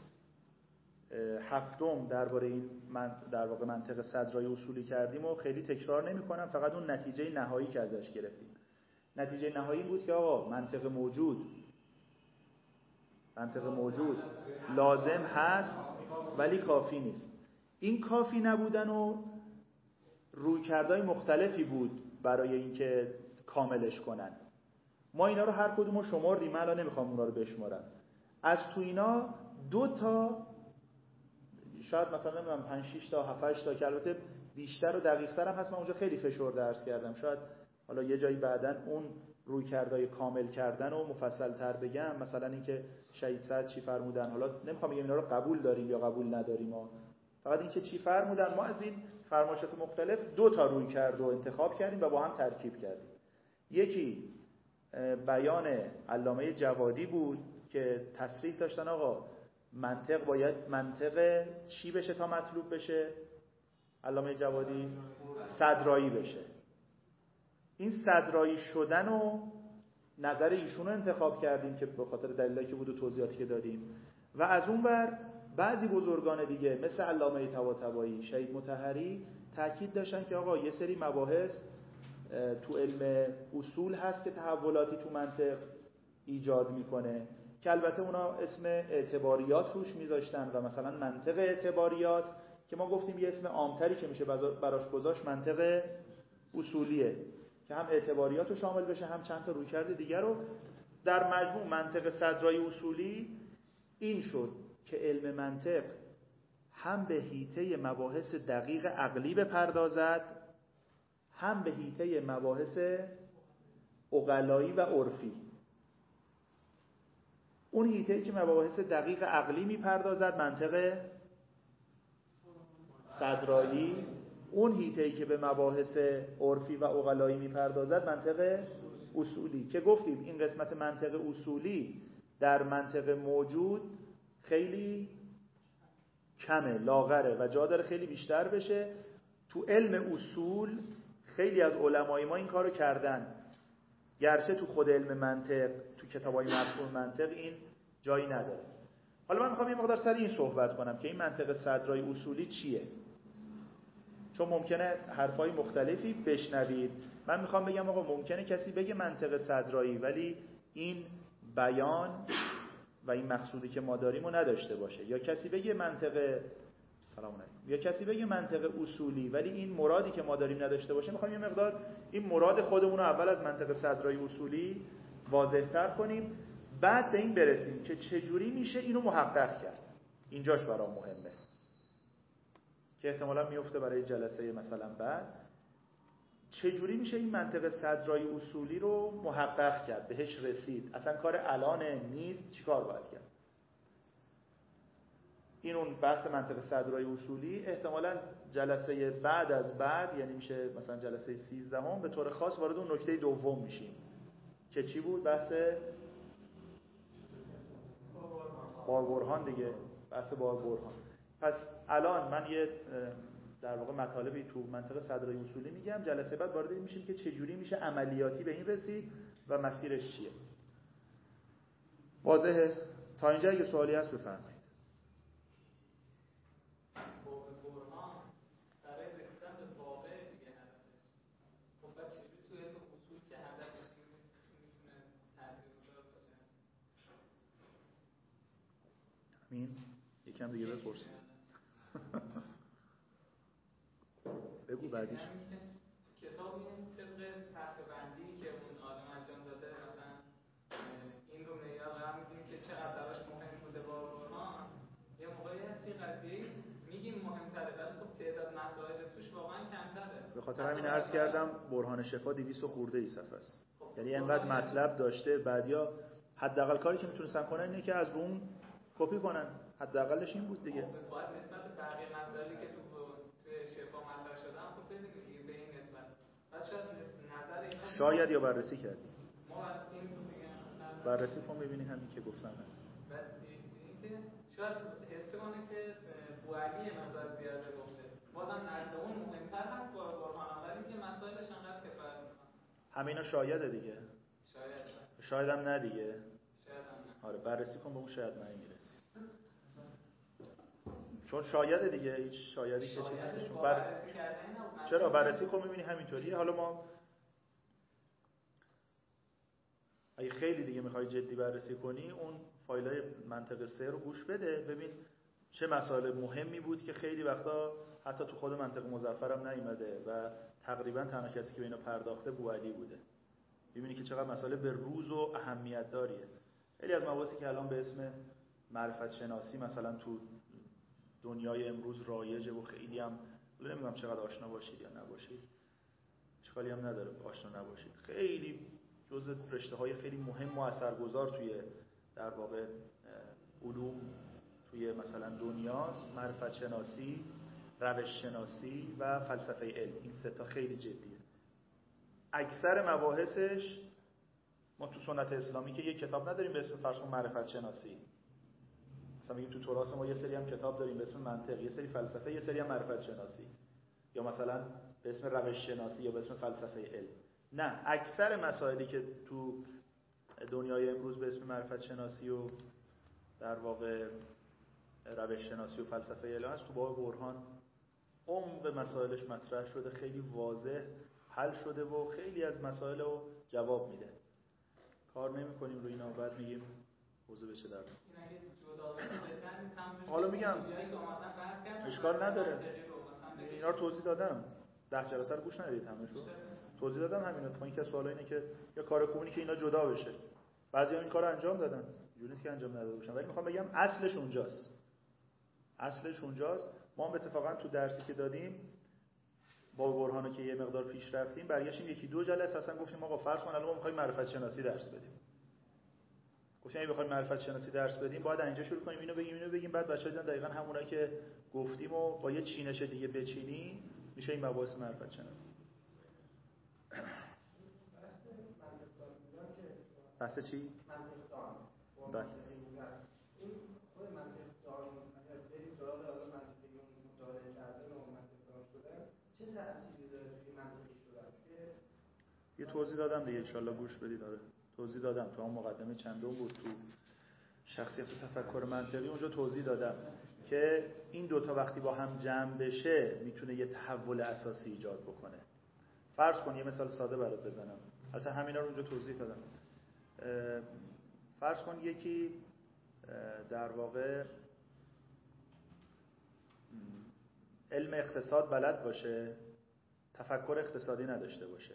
7 درباره این در واقع منطق صدرای اصولی کردیم و خیلی تکرار نمی‌کنم، فقط اون نتیجه نهایی که ازش گرفتیم. نتیجه نهایی بود که آقا منطق موجود لازم هست ولی کافی نیست. این کافی نبودن و رویکردهای مختلفی بود برای اینکه کاملش کنن. ما اینا رو هر کدومو شمردیم، من الان نمیخوام اونا رو بشمارم. از تو اینا 2 تا، شاید مثلا نمیدونم 5 6 تا 7 8 تا، که البته بیشتر و دقیق‌تر هم هست، من اونجا خیلی فشرده درس کردم. شاید حالا یه جایی بعداً اون رویکردهای کامل کردن و مفصل‌تر بگم، مثلا اینکه شهید سعد چی فرمودن. حالا نمیخوام بگم اینا رو قبول داریم یا قبول نداریم، فقط اینکه چی فرمودن. ما از این فرمایشات مختلف 2 تا رویکرد رو انتخاب کردیم و با هم ترکیب کردیم. یکی بیان علامه جوادی بود که تصریح داشتن آقا منطق باید منطق چی بشه تا مطلوب بشه؟ علامه جوادی صدرایی بشه. این صدرایی شدن و نظر ایشون رو انتخاب کردیم که به خاطر دلایلی که بود و توضیحاتی که دادیم. و از اون ور بعضی بزرگان دیگه مثل علامه طباطبایی، شهید مطهری تاکید داشتن که آقا یه سری مباحث تو علم اصول هست که تحولاتی تو منطق ایجاد میکنه، که البته اونا اسم اعتباریات روش میذاشتن و مثلا منطق اعتباریات، که ما گفتیم یه اسم عامتری که میشه براش گذاشت منطق اصولیه که هم اعتباریات رو شامل بشه هم چند تا رویکرد دیگر رو. در مجموع منطق صدرای اصولی این شد که علم منطق هم به حیطه مباحث دقیق عقلی بپردازد، هم به حیطه مباحث عقلایی و عرفی. اون حیطه‌ای که مباحث دقیق عقلی میپردازد منطق صدرایی، اون حیطه‌ای که به مباحث عرفی و عقلایی میپردازد منطق اصولی. که گفتیم این قسمت منطق اصولی در منطق موجود خیلی کمه، لاغره و جا داره خیلی بیشتر بشه. تو علم اصول خیلی از علمای ما این کارو کردن، گرچه تو خود علم منطق، تو کتابای مفهوم منطق این جایی نداره. حالا من میخوام یه مقدار سر این صحبت کنم که این منطق صدرای اصولی چیه، چون ممکنه حرفای مختلفی بشنوید. من میخوام بگم آقا ممکنه کسی بگه منطق صدرایی ولی این بیان و این مقصودی که ما داریم رو نداشته باشه، یا کسی بگه منطق سلام علیکم. یا کسی بگه منطق اصولی ولی این مرادی که ما داریم نداشته باشه، میخوایم یه مقدار این مراد خودمون رو اول از منطق صدرای اصولی واضح‌تر کنیم، بعد به این برسیم که چجوری میشه اینو محقق کرد. اینجاش برام مهمه که احتمالاً میفته برای جلسه مثلا بعد. چجوری میشه این منطق صدرای اصولی رو محقق کرد، بهش رسید، اصلا کار الان نیست، چیکار باید کرد. این اون بحث منطق صدرای اصولی احتمالاً جلسه بعد از بعد، یعنی میشه مثلا جلسه 13 به طور خاص وارد اون نکته دوم میشیم که چی بود؟ بحث باربرهان دیگه، بحث باربرهان. پس الان من یه در واقع مطالبی تو منطق صدرای اصولی میگم، جلسه بعد وارد این میشیم که چجوری میشه عملیاتی به این رسید و مسیرش چیه. واضحه؟ تا اینجا اگه سوالی هست بفرمایید. باربرهان برای رسیدن به واقع دیگه هدفش. خب بعد چجوری تو علم اصول که هدفش میتونه تاثیرگذار باشه؟ همین یکم دیگه بپرس. بگو بعدیش. کتاب این طبق طرح بندی که اون آدم انجام داده، مثلا این رو معیار قرار میدیم که چقدر براش مهم بوده باربرهان. یه موقعی هستی قضیه میگیم مهمتره ولی خب تعداد مسائل توش واقعا کمتره. به خاطر همین عرض کردم برهان شفا 200 خورده ای صفحه است. یعنی اینقدر مطلب داشته، بعدیا حداقل کاری که میتونستن کنن اینه که از روم کپی کنن. حداقلش این بود دیگه. باید نسبت بقیه مسائلی که توی شفا مطرح شدن خب ببینید به این نسبت. بعد شاید نظر اینا شاید یا بررسی کردی. ما این دیگه بررسی کن ببینی همین که گفتم هست. بعد اینکه شاید حس کنه که بوعلی مقدار زیاده گفته. بازم نزد اون مهمتر هست باربرهان، ولی که مسائلش انقدر کفایت میکنه. همینا شایده دیگه. شاید هم نه دیگه. شاید هم نه. آره بررسی کن به اون شاید من میرسی. چون شایده دیگه، هیچ شایدی که چیزی چرا بررسی کن ببینی همینطوریه. حالا ما اگه خیلی دیگه میخوای جدی بررسی کنی اون فایلای منطق 3 رو گوش بده، ببین چه مسائل مهمی بود که خیلی وقتا حتی تو خود منطق مظفرم نیومده و تقریبا تنها کسی که به اینا پرداخته بوعلی بوده. ببینی که چقدر مسائل به روز و اهمیت داریه. خیلی از مباحثی که الان به اسم معرفت شناسی مثلا تو دنیای امروز رایجه و خیلی هم نمیدونم چقدر آشنا باشید یا نباشید، اشکالی هم نداره آشنا نباشید، خیلی جزء رشته‌های خیلی مهم و اثرگذار توی در واقع علوم توی مثلا دنیاست. معرفت شناسی، روش شناسی و فلسفه علم، این سه تا خیلی جدیه. اکثر مباحثش ما تو سنت اسلامی که یک کتاب نداریم به اسم فرض کن معرفت شناسی، مثلا میگیم تو تراث ما یه سری هم کتاب داریم به اسم منطق، یه سری فلسفه، یه سری هم معرفت شناسی، یا مثلا به اسم روش شناسی یا به اسم فلسفه علم. نه، اکثر مسائلی که تو دنیای امروز به اسم معرفت شناسی و در واقع روش شناسی و فلسفه علم هست، تو باب برهان عمق مسائلش مطرح شده، خیلی واضح حل شده و خیلی از مسائل رو جواب میده. کار نمی‌کنیم روی اینا، بعد میگیم موضوع بشه در حالا میگم اشکال نداره، اینا رو توضیح دادم، 10 جلسه رو گوش ندید همشو توضیح دادم. همین اتفاقا این که سوالا اینه که یا کار خوبی که اینا جدا بشه، بعضیا این کارو انجام دادن، اینجوری نیست که انجام نداده باشن، ولی میخوام بگم اصلش اونجاست. اصلش اونجاست. ما هم اتفاقا تو درسی که دادیم با برهانو که یه مقدار پیش رفتیم، برگشتیم یکی دو جلسه اصلا گفتیم آقا فرض کن الان ما می‌خوایم معرفت شناسی درس بدیم. گفتیم اگه بخوایم معرفت شناسی درس بدیم باید اینجا شروع کنیم، اینو بگیم، بعد بچه‌ها دیدن دقیقاً همونایی که گفتیم و با یه چینش دیگه بچینی میشه این مباحث معرفت شناسی. بحث چی؟ منطق‌دان. بله. این خود منطق‌دان اگر بریم سراغ منطقی مطالعه کردن و منطق‌دان شدن چه تأثیری داره توی منطقی شدن؟ یه توضیح دادم دیگه، ان شاءالله گوش بدید. داره توضیح دادم تو اون مقدمه چندم بود تو شخصیت و تفکر منطقی، اونجا توضیح دادم که این دوتا وقتی با هم جمع بشه میتونه یه تحول اساسی ایجاد بکنه. فرض کن یه مثال ساده برات بزنم، البته همینا رو اونجا توضیح دادم. فرض کن یکی در واقع علم اقتصاد بلد باشه، تفکر اقتصادی نداشته باشه.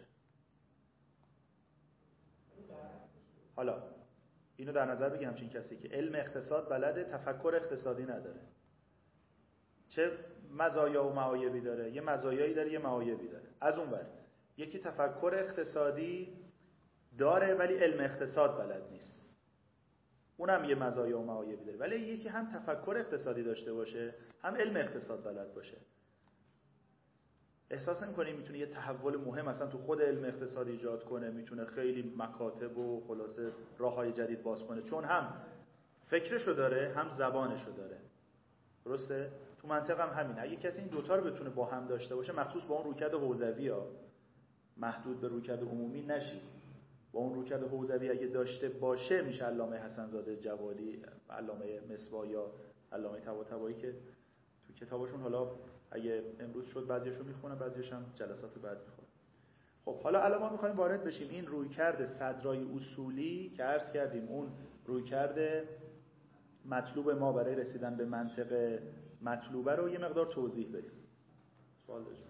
حالا اینو در نظر بگیم، همچین کسی که علم اقتصاد بلده تفکر اقتصادی نداره، چه مزایا و معایبی داره؟ یه مزایایی داره، یه معایبی داره. از اون ور یکی تفکر اقتصادی داره ولی علم اقتصاد بلد نیست، اونم یه مزایا و معایبی داره. ولی یکی هم تفکر اقتصادی داشته باشه هم علم اقتصاد بلد باشه، احساس نمی‌کنی میتونه یه تحول مهم اصلا تو خود علم اقتصاد ایجاد کنه، میتونه خیلی مکاتب و خلاصه راه‌های جدید باز کنه، چون هم فکرشو داره هم زبانشو داره. درسته؟ تو منطق هم همین. اگه کسی این دوتا رو بتونه با هم داشته باشه، مخصوص با اون رویکرد حوزوی ها، محدود به رویکرد عمومی نشی، با اون رویکرد حوزوی اگه داشته باشه میشه علامه حسن‌زاده جوادی، علامه مصباح یا علامه طباطبایی که تو کتابشون حالا اگه امروز شد بعضیاشو میخونم، بعضیاش هم جلسات بعد میخونم. خب حالا الان ما میخوایم وارد بشیم این رویکرد صدرای اصولی که عرض کردیم، اون رویکرد مطلوب ما برای رسیدن به منطق مطلوبه رو یه مقدار توضیح بدیم. سوال داشتم.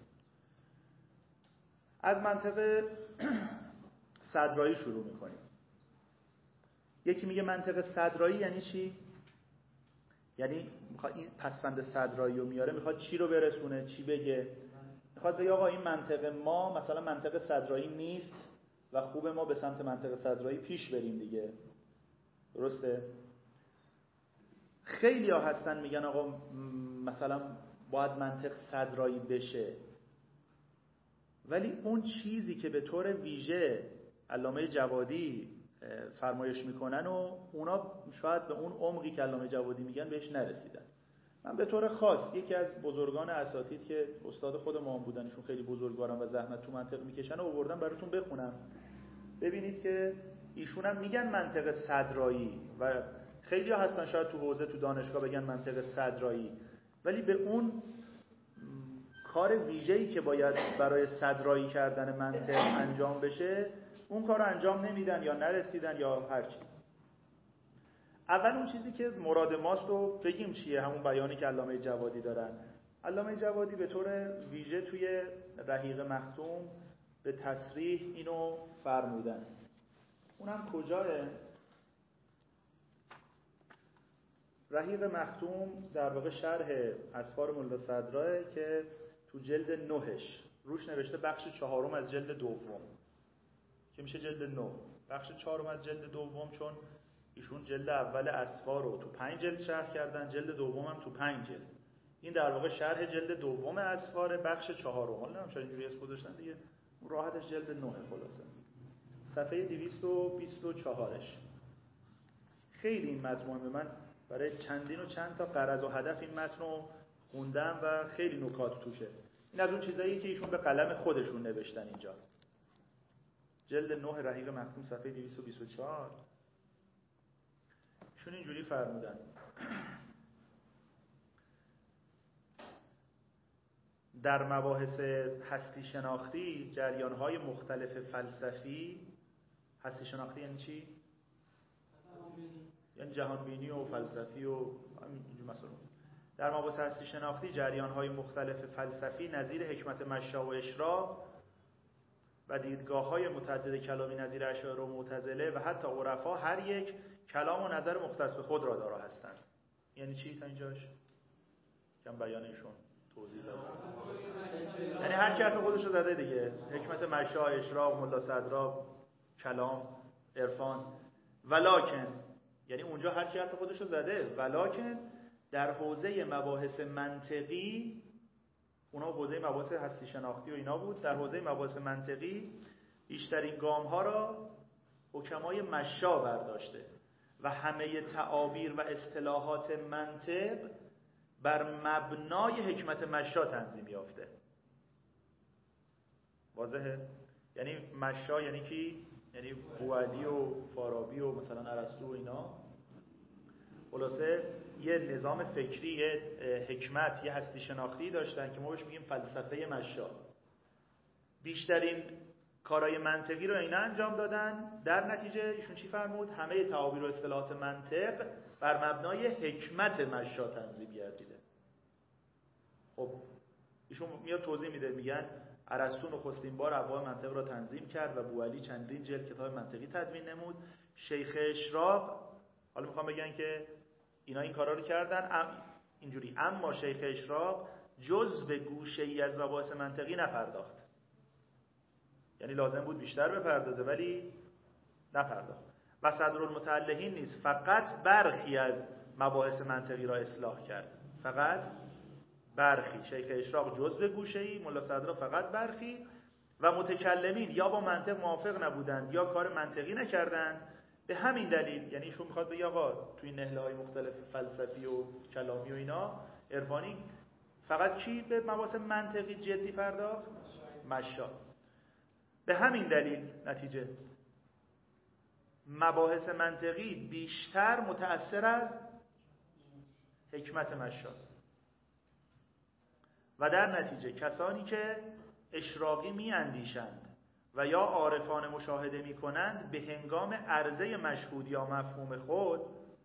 از منطق صدرایی شروع میکنیم. یکی میگه منطق صدرایی یعنی چی؟ یعنی میخواد این پسوند صدرایی رو میاره، میخواد چی رو برسونه، چی بگه؟ میخواد بگه آقا این منطق ما مثلا منطق صدرایی نیست و خوبه ما به سمت منطق صدرایی پیش بریم دیگه. درسته؟ خیلی ها هستن میگن آقا مثلا باید منطق صدرایی بشه، ولی اون چیزی که به طور ویژه علامه جوادی فرمایش میکنن و اونا شاید به اون عمقی که علامه جوادی میگن بهش نرسیدن. من به طور خاص یکی از بزرگان اساتید که استاد خود ما بودن، ایشون خیلی بزرگوارن و زحمت تو منطق میکشن و آوردم براتون بخونم، ببینید که ایشون هم میگن منطق صدرایی و خیلی ها هستن شاید تو حوزه تو دانشگاه بگن منطق صدرایی، ولی به اون کار ویژه‌ای که باید برای صدرایی کردن منطق انجام بشه اون کار رو انجام نمیدن یا نرسیدن یا هرچی. اول اون چیزی که مراد ماست رو بگیم چیه، همون بیانی که علامه جوادی دارن. علامه جوادی به طور ویژه توی رحیق مختوم به تصریح اینو فرمودن. اونم کجاه؟ رحیق مختوم در واقع شرح اسفار ملا صدراه که تو جلد 9ش روش نوشته بخش 4 از جلد 2 که میشه جلد 9، بخش 4 از جلد 2 چون ایشون جلد اول اسفار رو تو 5 جلد شرح کردن، جلد دوم هم تو 5 جلد. این در واقع شرح جلد 2 اسفار بخش 4. حالا نمیشه اینجوری اسم گذاشتن دیگه، راحتش جلد 9 خلاصه. صفحه 224ش. خیلی این متن مهمه، من برای چندین و چند تا غرض و هدف این متن رو خوندم و خیلی نکات توشه. این از اون چیزاییه که ایشون به قلم خودشون نوشتن اینجا. جلد 9 رحیق مختوم صفحه 224 ایشون اینجوری فرمودن: در مباحث هستی شناختی جریان‌های مختلف فلسفی، هستی شناختی یعنی چی؟ یعنی جهانبینی و فلسفی و اینجور مسائل. در مباحث هستی شناختی جریان‌های مختلف فلسفی نظیر حکمت مشا و اشراق و دیدگاه‌های متعدد کلامی نظیر اشاعره و معتزله و حتی عرفا هر یک کلام و نظر مختص به خود را دارا هستند. یعنی چی تا اینجاش؟ کم بیان ایشون توضیح لازم. یعنی هر کی حرف خودش رو زده دیگه، حکمت مشا، اشراق، ملا صدرا، کلام، عرفان. ولکن یعنی اونجا هر کی حرف خودش رو زده، ولکن در حوزه مباحث منطقی، اونا حوزه مباحث هستی شناختی و اینا بود، در حوزه مباحث منطقی بیشترین گام ها را حکمای مشا برداشته و همه تعابیر و اصطلاحات منطق بر مبنای حکمت مشا تنظیم یافته. واضحه؟ یعنی مشا یعنی کی؟ یعنی بوعلی و فارابی و مثلا ارسطو و اینا. خلاصه یه نظام فکری، یه حکمت، یه هستی شناختی داشتن که ما بهش میگیم فلسفه مشا. بیشترین کارهای منطقی رو اینا انجام دادن، در نتیجه ایشون چی فرمود؟ همه تعابیر و اصطلاحات منطق بر مبنای حکمت مشا تنظیم گردیده. خب ایشون میاد توضیح میده، میگن ارسطو نخستین بار ابواب منطق را تنظیم کرد و بوعلی چندین جلد کتاب منطقی تدوین نمود. شیخ اشراق، حالا میخوام بگن که اینا این کارا رو کردن اینجوری، اما شیخ اشراق جز به گوشه‌ای از مباحث منطقی نپرداخت. یعنی لازم بود بیشتر بپردازه ولی نپرداخت. و صدرالمتعلحین نیست، فقط برخی از مباحث منطقی را اصلاح کرد. فقط برخی. شیخ اشراق جز به گوشه‌ای، ملا صدرا فقط برخی. و متکلمین یا با منطق موافق نبودند یا کار منطقی نکردند. به همین دلیل، یعنی ایشون میخواد بگه آقا توی نهله‌های مختلف فلسفی و کلامی و اینا عرفانی، فقط کی به مباحث منطقی جدی پرداخت؟ مشا. به همین دلیل نتیجه مباحث منطقی بیشتر متأثر از حکمت مشاست و در نتیجه کسانی که اشراقی می اندیشند و یا عارفان مشاهده می کنند به هنگام عرضه مشهود یا مفهوم خود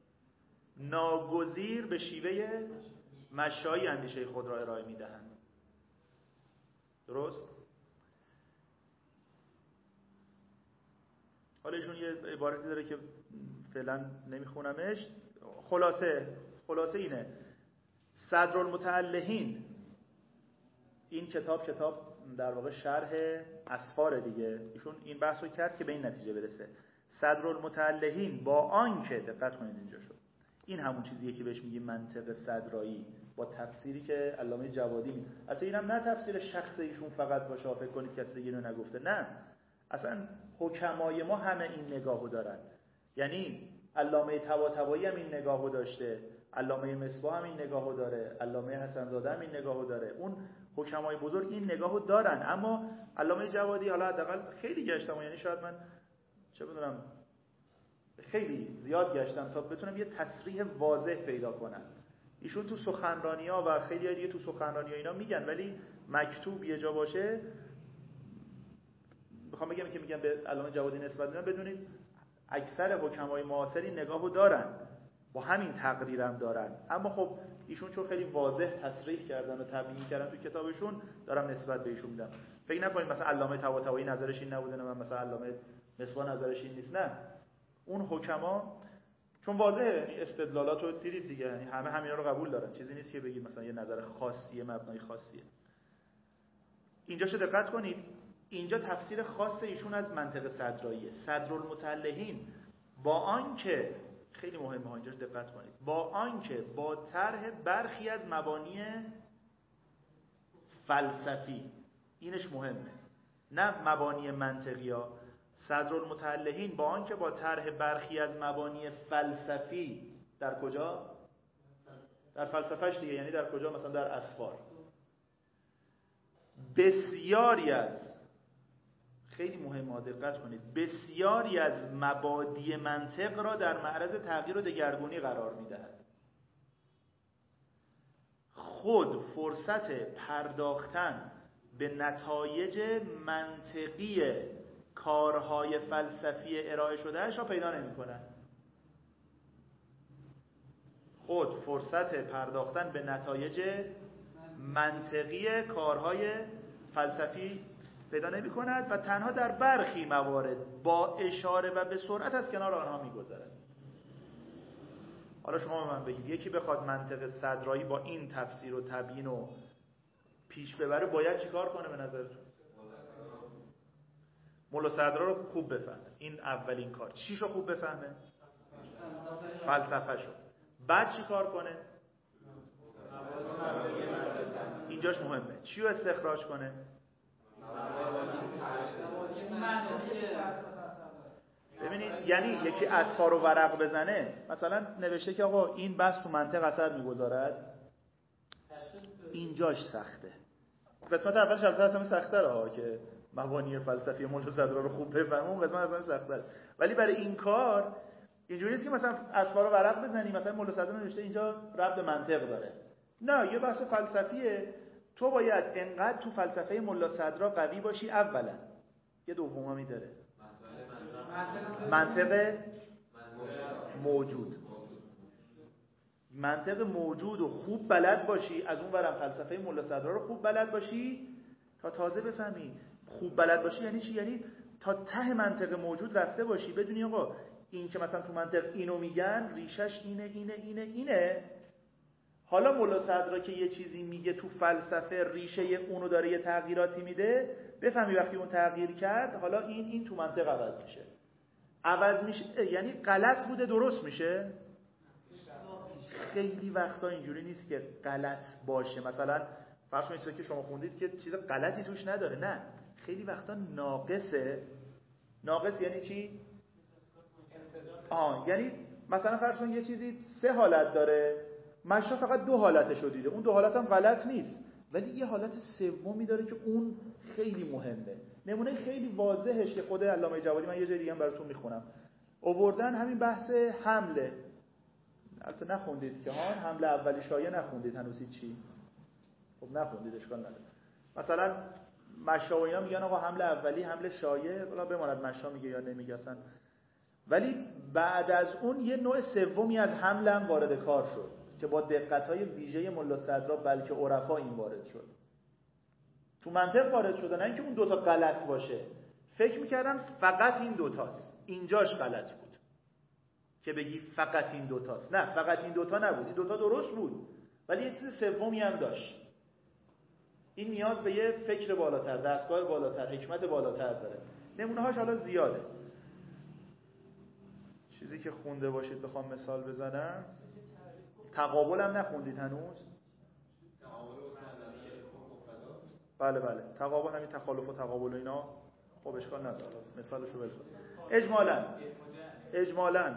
ناگزیر به شیوه مشایی اندیشه خود را ارائه می دهند. درست؟ حالا ایشون یه عبارتی داره که فعلا نمیخونمش. خلاصه اینه: صدرالمتعلحین، این کتاب در واقع شرح اسفار دیگه، ایشون این بحث رو کرد که به این نتیجه برسه. صدرالمتعلحین با آنکه، دقت کنید اینجا شد، این همون چیزیه که بهش میگیم منطق صدرایی، با تفسیری که علامه جوادی میده. اصلا اینم نه تفسیر شخص ایشون فقط باشه، فکر کنید کسی دیگه اینو نگفته، نه، اصلا حکمای ما همه این نگاهو دارن. یعنی علامه طباطبایی هم این نگاهو داشته، علامه مصباح هم این نگاهو داره، علامه حسن زاده هم این نگاهو داره، اون حکمای بزرگ این نگاهو دارن. اما علامه جوادی، حالا حداقل خیلی گشتم، یعنی شاید من چه بدونم خیلی زیاد گشتم تا بتونم یه تصریح واضح پیدا کنم. ایشون تو سخنرانی‌ها و خیلی دیگه تو سخنرانی‌ها اینا میگن، ولی مکتوب یه جا باشه، میخوام بگم که میگم به علامه جوادی نسبت میدن، بدونید اکثر حکمای معاصر این نگاهو دارن، با همین تقریرم دارن. اما خب ایشون چون خیلی واضح تصریح کردن و تبیین کردن تو کتابشون، دارم نسبت به ایشون میدم. فکر نکنید مثلا علامه طباطبایی نظرش این نبوده، من مثلا علامه مصباح نظرش این نیست، نه، اون حکما چون واضحه، استدلالاتو دیدید دیگه، یعنی همه همینا رو قبول دارن، چیزی نیست که بگید مثلا یه نظر خاصیه، مبنای خاصیه. اینجاشو دقت کنید، اینجا تفسیر خاص ایشون از منطق صدراییه. صدرالمتعلحین با آنکه، خیلی مهمه اینجا دقت کنید، با آنکه با طرح برخی از مبانی فلسفی، اینش مهمه، نه مبانی منطقی ها. صدرالمتعلحین با آنکه با طرح برخی از مبانی فلسفی، در کجا؟ در فلسفهش دیگه، یعنی در کجا؟ مثلا در اسفار. بسیاری از، خیلی مهمه دقت کنید، بسیاری از مبادی منطق را در معرض تغییر و دگرگونی قرار می‌دهد. خود فرصت پرداختن به نتایج منطقی کارهای فلسفی ارائه شدهش را پیدا نمی‌کند. خود فرصت پرداختن به نتایج منطقی کارهای فلسفی پیدا نمی کند و تنها در برخی موارد با اشاره و به سرعت از کنار آنها می گذرد. حالا شما به من بگید یکی بخواد منطق صدرایی با این تفسیر و تبیین و پیش ببره، باید چیکار کنه به نظرتون؟ ملا صدرا رو خوب بفهمه، این اولین کار. چیشو خوب بفهمه؟ فلسفه‌شو. بعد چی کار کنه؟ اینجاش مهمه. چی رو استخراج کنه؟ ببینید، یعنی یکی اسفار و ورق بزنه، مثلا نوشته که آقا این بحث تو منطق اثر میگذارد، اینجاش سخته. قسمت اولش البته اصلا سخت‌تره ها، که مبانی فلسفی ملا صدرا رو خوب بفهمه، اون قسمت اصلا سخت‌تره. ولی برای این کار اینجوری نیست که مثلا اسفار و ورق بزنی، مثلا ملا صدرا نوشته اینجا ربط به منطق داره، نه، یه بحث فلسفیه، تو باید انقدر تو فلسفه ملا صدرا قوی باشی اولا، یه دومی داره، منطق موجود. منطق موجود و خوب بلد باشی، از اون ورم فلسفه ملا صدرا رو خوب بلد باشی تا تازه بفهمی. خوب بلد باشی یعنی چی؟ یعنی تا ته منطق موجود رفته باشی، بدونی آقا این که مثلا تو منطق اینو میگن ریشش اینه. حالا ملا صدرا که یه چیزی میگه تو فلسفه ریشه اونو داره، یه تغییراتی میده، بفهمی وقتی اون تغییر کرد حالا این تو منطق عوض میشه یعنی غلط بوده درست میشه. خیلی وقتا اینجوری نیست که غلط باشه، مثلا فرض کنید که شما خوندید که چیز غلطی توش نداره، نه، خیلی وقتا ناقصه. ناقص یعنی چی؟ یعنی مثلا فرض کنید یه چیزی 3 حالت داره، مشا فقط 2 حالتشو دیده، اون 2 حالت هم غلط نیست، ولی یه حالت سومی داره که اون خیلی مهمه. نمونه خیلی واضحش که خود علامه جوادی، من یه جای دیگه هم براتون میخونم، آوردن همین بحث حمله. البته نخوندید که حمله اولی شایع نخوندید هنوز چی؟ خب نخوندید اشکال نداره. مثلا مشا و اینا میگن آقا حمله اولی حمله شایع، حالا بماند مشا میگه یا نمیگه اصلا، ولی بعد از اون یه نوع سومی از حمله هم وارد کار شد که با دقت‌های ویژه ملا صدرا بلکه عرفا این وارد شد، تو منطق وارد شد، نه اینکه اون 2 تا غلط باشه. فکر می‌کردن فقط این 2 تاست، اینجاش غلط بود که بگی فقط این 2 تاست. نه، فقط این 2 تا نبود، این 2 تا درست بود، ولی یه چیز سومی هم داشت. این نیاز به یه فکر بالاتر، دستگاه بالاتر، حکمت بالاتر داره. نمونه‌هاش حالا زیاده. چیزی که خونده باشید بخوام مثال بزنم، تقابل هم نخوندید هنوز؟ بله تقابل، همین تخالف و تقابل و اینا، خب اشکال نداره، مثالشو بزن. اجمالاً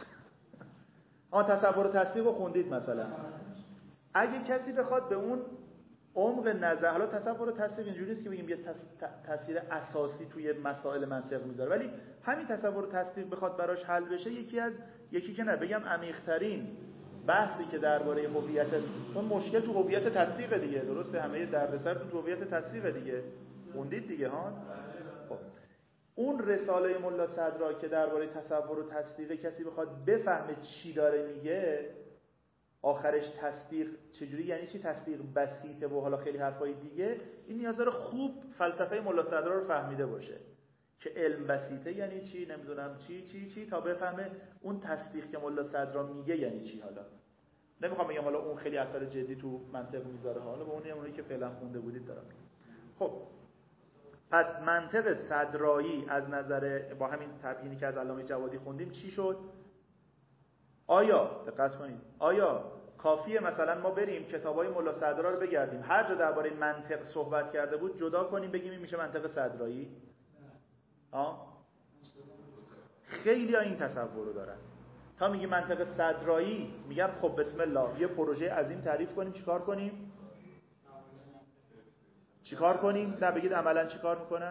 تصور و تصدیق رو خوندید مثلا. اگه کسی بخواد به اون عمق نظر، حالا تصور و تصدیق اینجوری نیست که بگیم یه تاثیر اساسی توی مسائل منطق میذاره، ولی همین تصور و تصدیق بخواد براش حل بشه، یکی که نه بگم عمیق‌ترین بحثی که درباره هویت، چون مشکل تو هویت تصدیق دیگه، درسته؟ همه دردسرتون تو هویت تصدیق دیگه، خوندید دیگه خب اون رساله ملا صدرا که درباره تصور و تصدیق، کسی بخواد بفهمه چی داره میگه، آخرش تصدیق چجوری، یعنی چی تصدیق بسیطه و حالا خیلی حرفای دیگه، این نیاز داره خوب فلسفه ملا صدرا رو فهمیده باشه که علم بسیطه یعنی چی، نمیدونم چی تا بفهمه اون تصدیق که ملا صدرا میگه یعنی چی. حالا نمیخوام بگم حالا اون خیلی اثر جدی تو منطق میذاره، حالا به اونی که فعلا خونده بودید دارم میگم. خب پس منطق صدرایی از نظر با همین تبیینی که از علامه جوادی خوندیم چی شد؟ آیا دقت کنید، آیا کافیه مثلا ما بریم کتابای ملا صدرا رو بگردیم، هر جا درباره منطق صحبت کرده بود جدا کنیم بگیم این میشه منطق صدرایی؟ خیلی ها این تصور رو دارن. تا میگی منطق صدرایی میگن خب بسم الله یه پروژه عظیم تعریف کنیم، چیکار کنیم؟ نه بگید عملا چیکار میکنن؟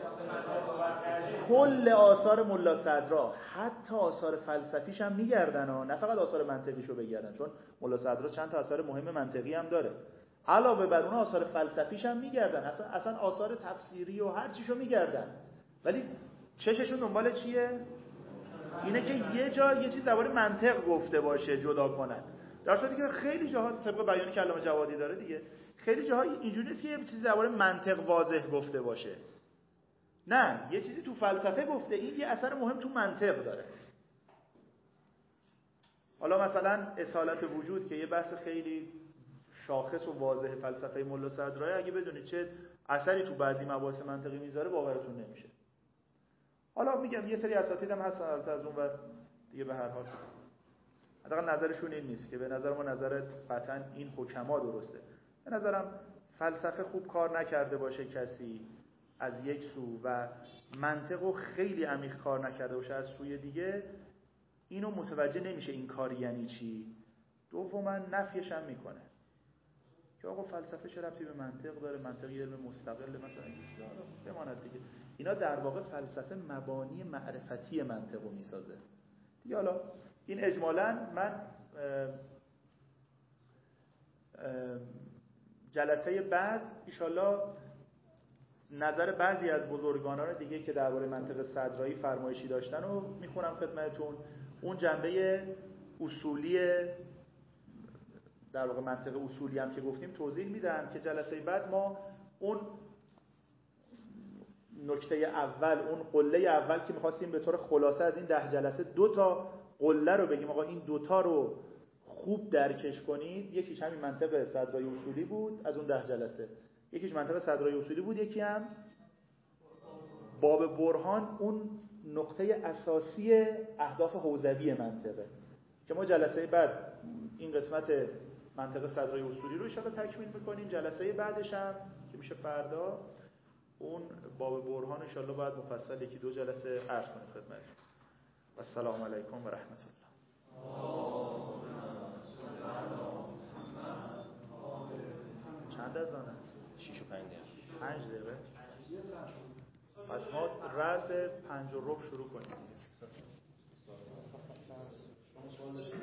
کل آثار ملا صدرا، حتی آثار فلسفیش هم میگردن نه فقط آثار منطقیشو بگردن، چون ملا صدرا چند تا آثار مهم منطقی هم داره، علاوه بر اون آثار فلسفیش هم میگردن، اصلا آثار تفسیری و هر چیشو میگردن، ولی چششون دنبال چیه؟ اینه که یه جا یه چیز درباره منطق گفته باشه جدا کنن. در صورتی که خیلی جاها طبق بیانی که علامه جوادی داره دیگه، خیلی جاها اینجوری نیست که یه چیزی درباره منطق واضح گفته باشه، نه یه چیزی تو فلسفه گفته، این یه اثر مهم تو منطق داره. حالا مثلا اصالت وجود که یه بحث خیلی شاخص و واضح فلسفه ملا صدرا، اگه بدونید چه اثری تو بعضی مباحث منطقی میذاره باورتون نمیشه. حالا میگم یه سری اساتید هم هستن البته از اون ور دیگه، به هر حال حداقل نظرشون این نیست که به نظر ما نظر قطعا این حکما درسته. به نظرم فلسفه خوب کار نکرده باشه کسی از یک سو و منطقو خیلی عمیق کار نکرده باشه از سوی دیگه، اینو متوجه نمیشه این کار یعنی چی. دوما نفیش هم میکنه که آقا فلسفه چه ربطی به منطق داره، منطق یه علم مستقل مثلا بماند دیگه. اینا در واقع فلسفه مبانی معرفتی منطقو میسازه دیگه. حالا این اجمالاً من جلسه بعد ایشالله نظر بعضی از بزرگانان دیگه که درباره منطق صدرایی فرمایشی داشتن رو میخونم خدمتتون. اون جنبه اصولی در واقع منطق اصولی هم که گفتیم توضیح میدم که جلسه بعد ما اون نکته اول، اون قله اول که می‌خواستیم به طور خلاصه از این 10 جلسه 2 تا قله رو بگیم آقا این 2 تا رو خوب درکش کنید. یکیش همین منطق صدرای اصولی بود از اون 10 جلسه، یکیش منطق صدرای اصولی بود، یکی هم باب برهان اون نقطه اساسی اهداف حوزوی منطقه که ما جلسه بعد این قسمت منطق صدرای اصولی رو ان شاءالله تکمیل می‌کنیم. جلسه بعدش هم که میشه فردا اون باب برهان ان شاءالله باید مفصل 1-2 جلسه عرض کنیم خدمتتون. و السلام علیکم و رحمت الله. چند از آنه؟ 6 و 5 دقیقه. 5 دقیقه. پس ما رأس 5 و ربع شروع کنیم.